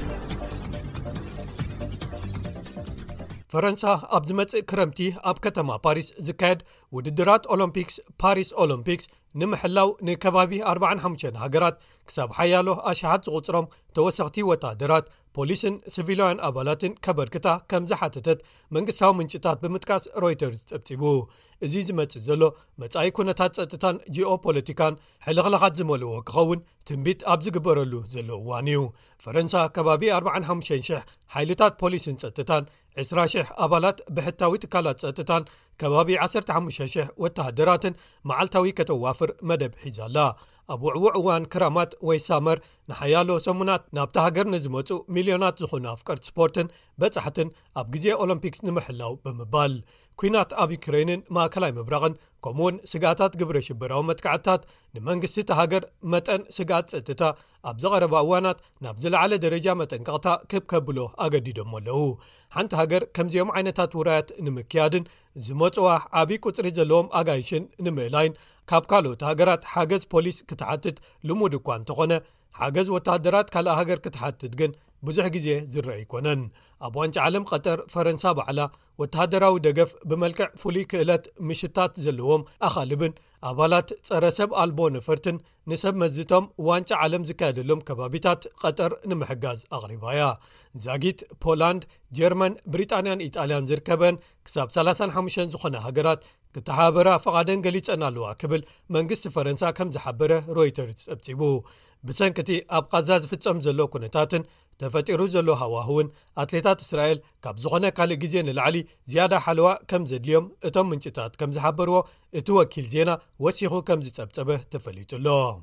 ፈረንሳ ኣብ ዝመጽእ ክረምቲ ኣብ ከተማ ፓሪስ ዝካየድ ውድድራት ኦሎምፒክስ ፓሪስ ኦሎምፒክስ ንምሕላው ንከባቢ ኣርባዓን ሓሙሽተን ሃገራት ክሳብ ሓያሎ ኣሽሓት ዝቝጽሮም ተወሰኽቲ ወታደራት ፖሊስን ሲቪላውያን ኣባላትን ከበርክታ ከም ዝሓተተት መንግስታዊ ምንጭታት ብምጥቃስ ሮይተርስ ጸብጺቡ እዚ ዝመጽእ ዘሎ መጻኢ ኩነታት ጸጥታን ጂኦፖለቲካን ሕልኽልኻት ዝመልዎ ክኸውን ትንቢት ኣብ ዝግበረሉ ዘሎ እዋን እዩ ፈረንሳ ከባቢ ኣርባዓን ሓሙሽተን ሽሕ ሓይልታት ፖሊስን ጸጥታን ዒስራ ሽሕ ኣባላት ብሕታዊ ትካላት ጸጥታን ከባቢ ዓሰርተ ሓሙሽተ ሽሕ ወተሃደራትን መዓልታዊ ከተዋፍር መደብ ሒዛላ ኣብ ውዕውዕ እዋን ክራማት ወይ ሳመር ንሓያሎ ሰሙናት ናብቲ ሃገር ንዝመፁ ሚልዮናት ዝኾኑ ኣፍቀርቲ ስፖርትን በጻሕትን ኣብ ግዜ ኦሎምፒክስ ንምሕላው ብምባል ኩናት ኣብ ዩክሬንን ማእከላይ ምብራቕን ከምኡውን ስጋታት ግብረ ሽበራዊ መጥቃዕትታት ንመንግስቲ እቲ ሃገር መጠን ስጋት ጸጥታ ኣብ ዝቐረባ እዋናት ናብ ዝለዓለ ደረጃ መጠንቀቕታ ክብከብሎ ኣገዲዶም ኣለዉ ሓንቲ ሃገር ከምዚኦም ዓይነታት ውራያት ንምክያድን ዝመጽዋ ዓብዪ ቁፅሪ ዘለዎም ኣጋይሽን ንምእላይን ካብ ካልኦት ሃገራት ሓገዝ ፖሊስ ክትሓትት ልሙድ እኳ እንተኾነ ሓገዝ ወታደራት ካልእ ሃገር ክትሓትት ግን ብዙሕ ግዜ ዝረአ ይኮነን ኣብ ዋንጫ ዓለም ቀጠር ፈረንሳ ባዕላ ወተሃደራዊ ደገፍ ብመልክዕ ፍሉይ ክእለት ምሽታት ዘለዎም ኣኻልብን ኣባላት ጸረ ሰብ ኣልቦ ነፈርትን ንሰብ መዝቶም ዋንጫ ዓለም ዝካየደሎም ከባቢታት ቀጠር ንምሕጋዝ ኣቕሪባያ ዛጊት ፖላንድ ጀርመን ብሪጣንያን ኢጣልያን ዝርከበን ክሳብ ሰላሳ ሓሙሽተ ዝኾነ ሃገራት ክተሓበራ ፈቓደን ገሊጸን ኣለዋ ክብል መንግስቲ ፈረንሳ ከም ዝሓበረ ሮይተርስ ጸብጺቡ ብሰንኪቲ ኣብ ቃዛ ዝፍጸም ዘሎ ኩነታትን ተፈጢሩ ዘሎ ሃዋህውን ኣትሌታት እስራኤል ካብ ዝኾነ ካልእ ግዜ ንላዕሊ ዝያዳ ሓለዋ ከም ዘድልዮም እቶም ምንጭታት ከም ዝሓበርዎ እቲ ወኪል ዜና ወሲኹ ከም ዝጸብጸበ ተፈሊጡሎ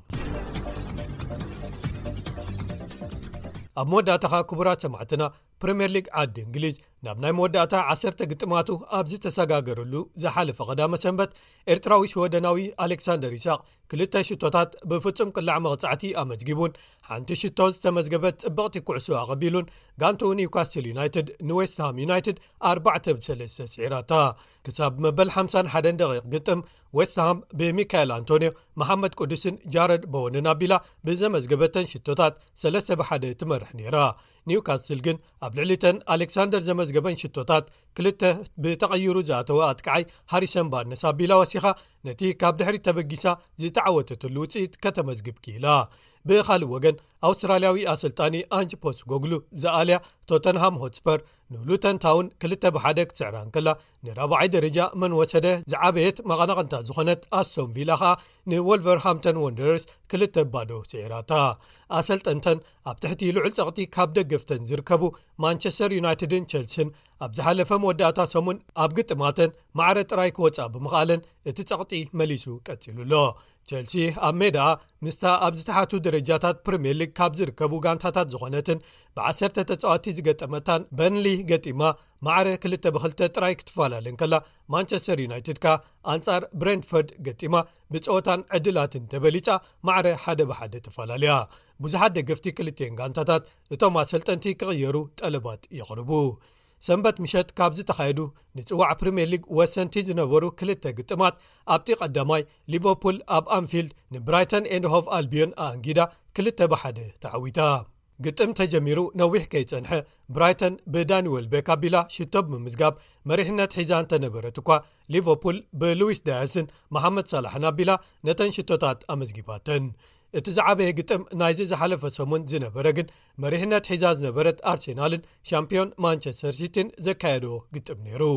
ኣብ መወዳእታ ክቡራት ሰማዕትና ፕሪምየር ሊግ ዓዲ እንግሊዝ ናብ ናይ መወዳእታ ዓሰርተ ግጥማቱ ኣብ ዝተሰጋገረሉ ዝሓለፈ ቀዳመ ሰንበት ኤርትራዊ ሽወደናዊ ኣሌክሳንደር ይስቅ ክልተ ሽቶታት ብፍጹም ቅላዕ መቕጻዕቲ ኣመዝጊቡን ሓንቲ ሽቶ ዝተመዝገበት ጽብቕቲ ኩዕሶ ኣቐቢሉን ጋንቱ ኒውካስትል ዩናይትድ ንዌስትሃም ዩናይትድ ኣርባዕተ ብሰለስተ ስዒራታ ክሳብ መበል ሓምሳን ሓደን ደቂቕ ግጥም ዌስትሃም ብሚካኤል አንቶኒዮ መሐመድ ቅዱስን ጃረድ ቦወንን ኣቢላ ብዘመዝገበተን ሽቶታት ሰለስተ ብሓደ ትመርሕ ነይራ ኒውካስትል ግን ኣብ ልዕሊተን ኣሌክሳንደር ዘመዝገበን ሽቶታት ክልተ ብተቐይሩ ዝኣተወ ኣጥቃዓይ ሃሪሰን ባርነስ ኣቢላ ወሲኻ ነቲ ካብ ድሕሪ ተበጊሳ ዝተዓወተትሉ ውፅኢት ከተመዝግብ ኪኢላ ብኻልእ ወገን ኣውስትራልያዊ ኣሰልጣኒ አንጅ ፖስት ጎግሉ ዝኣልያ ቶተንሃም ሆትስፐር ንሉተን ታውን ክልተ ብሓደ ክትስዕራን ከላ ንራብዓይ ደረጃ መን ወሰደ ዝዓበየት መቐናቕንታ ዝኾነት ኣስቶን ቪላ ኸኣ ንወልቨርሃምተን ወንደረርስ ክልተ ባዶ ስዒራታ ኣሰልጠንተን ኣብ ትሕቲ ልዑል ጸቕጢ ካብ ደገፍተን ዝርከቡ ማንቸስተር ዩናይትድን ቸልሲን ኣብ ዝሓለፈ መወዳእታ ሰሙን ኣብ ግጥማተን ማዕረ ጥራይ ክወፃ ብምኽኣለን እቲ ጸቕጢ መሊሱ ቀፂሉሎ ቸልሲ ኣብ ሜዳ ምስታ ኣብ ዝተሓቱ ደረጃታት ፕሪምየር ሊግ ካብ ዝርከቡ ጋንታታት ዝኾነትን ብዓሰርተ ተጻዋቲ ዝገጠመታን በርንሊ ገጢማ ማዕረ ክልተ ብክልተ ጥራይ ክትፈላለን ከላ ማንቸስተር ዩናይትድ ካ ኣንጻር ብሬንትፈርድ ገጢማ ብፀወታን ዕድላትን ተበሊፃ ማዕረ ሓደ ብሓደ ተፈላለያ ብዙሓት ደገፍቲ ክልተን ጋንታታት እቶም ኣሰልጠንቲ ክቕየሩ ጠለባት የቕርቡ ሰንበት ምሸት ካብ ዝተኻየዱ ንጽዋዕ ፕሪምየር ሊግ ወሰንቲ ዝነበሩ ክልተ ግጥማት ኣብቲ ቀዳማይ ሊቨርፑል ኣብ አንፊልድ ንብራይተን ኤንድ ሆቭ ኣልቢዮን ኣንጊዳ ክልተ ብሓደ ተዓዊታ ግጥም ተጀሚሩ ነዊሕ ከይጸንሐ ብራይተን ብዳኒዌል ቤክ ኣቢላ ሽቶ ብምዝጋብ መሪሕነት ሒዛን ተነበረት እኳ ሊቨርፑል ብሉዊስ ዳያስን መሐመድ ሳላሕን ኣቢላ ነተን ሽቶታት ኣመዝጊባተን እቲ ዝዓበየ ግጥም ናይዚ ዝሓለፈ ሰሙን ዝነበረ ግን መሪሕነት ሒዛ ዝነበረት ኣርሴናልን ሻምፒዮን ማንቸስተር ሲቲን ዘካየዶ ግጥም ነይሩ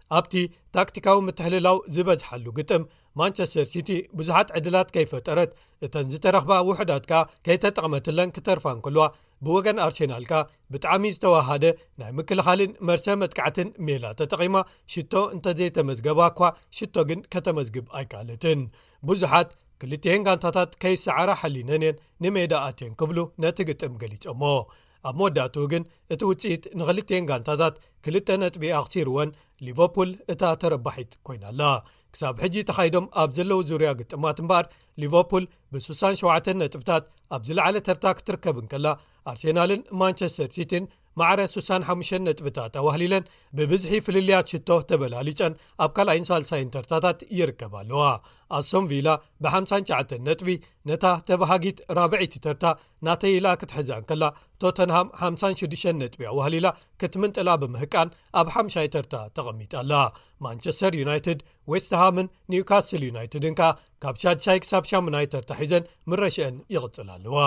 ኣብቲ ታክቲካዊ ምትሕልላው ዝበዝሓሉ ግጥም ማንቸስተር ሲቲ ብዙሓት ዕድላት ከይፈጠረት እተን ዝተረኽባ ውሕዳት ከ ከይተጠቕመትለን ክተርፋን ከልዋ ብወገን ኣርሴናልካ ብጣዕሚ ዝተዋሃደ ናይ ምክልኻልን መርሰ መጥቃዕትን ሜላ ተጠቒማ ሽቶ እንተዘይተመዝገባ እኳ ሽቶ ግን ከተመዝግብ ኣይካለትን ብዙሓት ክልቲአን ጋንታታት ከይሰዓራ ሓሊነንን ንሜዳ ኣትየን ክብሉ ነቲ ግጥም ገሊፆሞ ኣብ መወዳእቱ ግን እቲ ውፅኢት ንኽልቲአን ጋንታታት ክልተ ነጥቢ ኣኽሲርወን ሊቨርፑል እታ ተረባሒት ኮይናላ ክሳብ ሕጂ ተኻይዶም ኣብ ዘለው ዙርያ ግጥማት እምበር ሊቨርፑል ብ6ሰ ሸውዓተ ነጥብታት ኣብ ዝለዓለ ተርታ ክትርከብን ከላ ኣርሴናልን ማንቸስተር ሲቲን ማዕረ ስሳን ሓሙሽተ ነጥብታት ኣዋህሊለን ብብዝሒ ፍልልያት ሽቶ ተበላሊጨን ኣብ ካልኣይን ሳልሳይን ተርታታት ይርከባለዋ ኣስቶን ቪላ ብ59 ነጥቢ ነታ ተባሃጊት ራብዒት ተርታ ናተይላ ክትሕዛን ከላ ቶተንሃም ሓምሳ ወሽዱሽተ ነጥቢ ኣዋህሊላ ክትምንጥላ ብምህቃን ኣብ ሓምሻይ ተርታ ተቐሚጣላ ማንቸስተር ዩናይትድ ዌስትሃምን ኒውካስል ዩናይትድን ከ ካብ ሻድሻይ ክሳብ ሻሙናይ ተርታ ሒዘን ምረሽአን ይቕፅላለዋ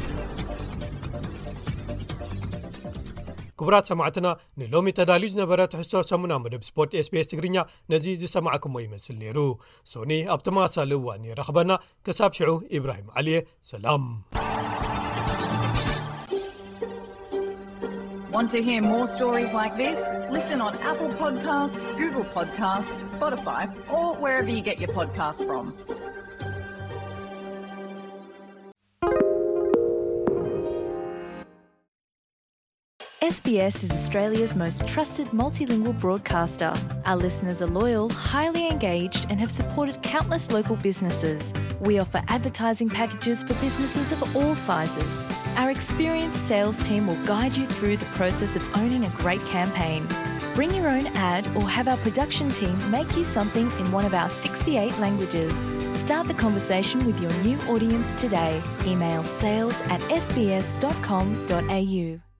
ክቡራት ሰማዕትና ንሎሚ ተዳልዩ ዝነበረ ትሕዝቶ ሰሙና መደብ ስፖርት ኤስቢኤስ ትግርኛ ነዚ ዝሰማዕኩሞ ይመስል ነይሩ ሶኒ ኣብ ተመሳሳሊ እዋን ይረኽበና ክሳብ ሽዑ ኢብራሂም ዓልየ ሰላም Want to hear more stories like this? Listen on Apple Podcasts, Google Podcasts, Spotify, or wherever you get your podcasts from. S B S is Australia's most trusted multilingual broadcaster. Our listeners are loyal, highly engaged, and have supported countless local businesses. We offer advertising packages for businesses of all sizes. Our experienced sales team will guide you through the process of owning a great campaign. Bring your own ad or have our production team make you something in one of our sixty-eight languages. Start the conversation with your new audience today. Email sales at s b s dot com dot a u.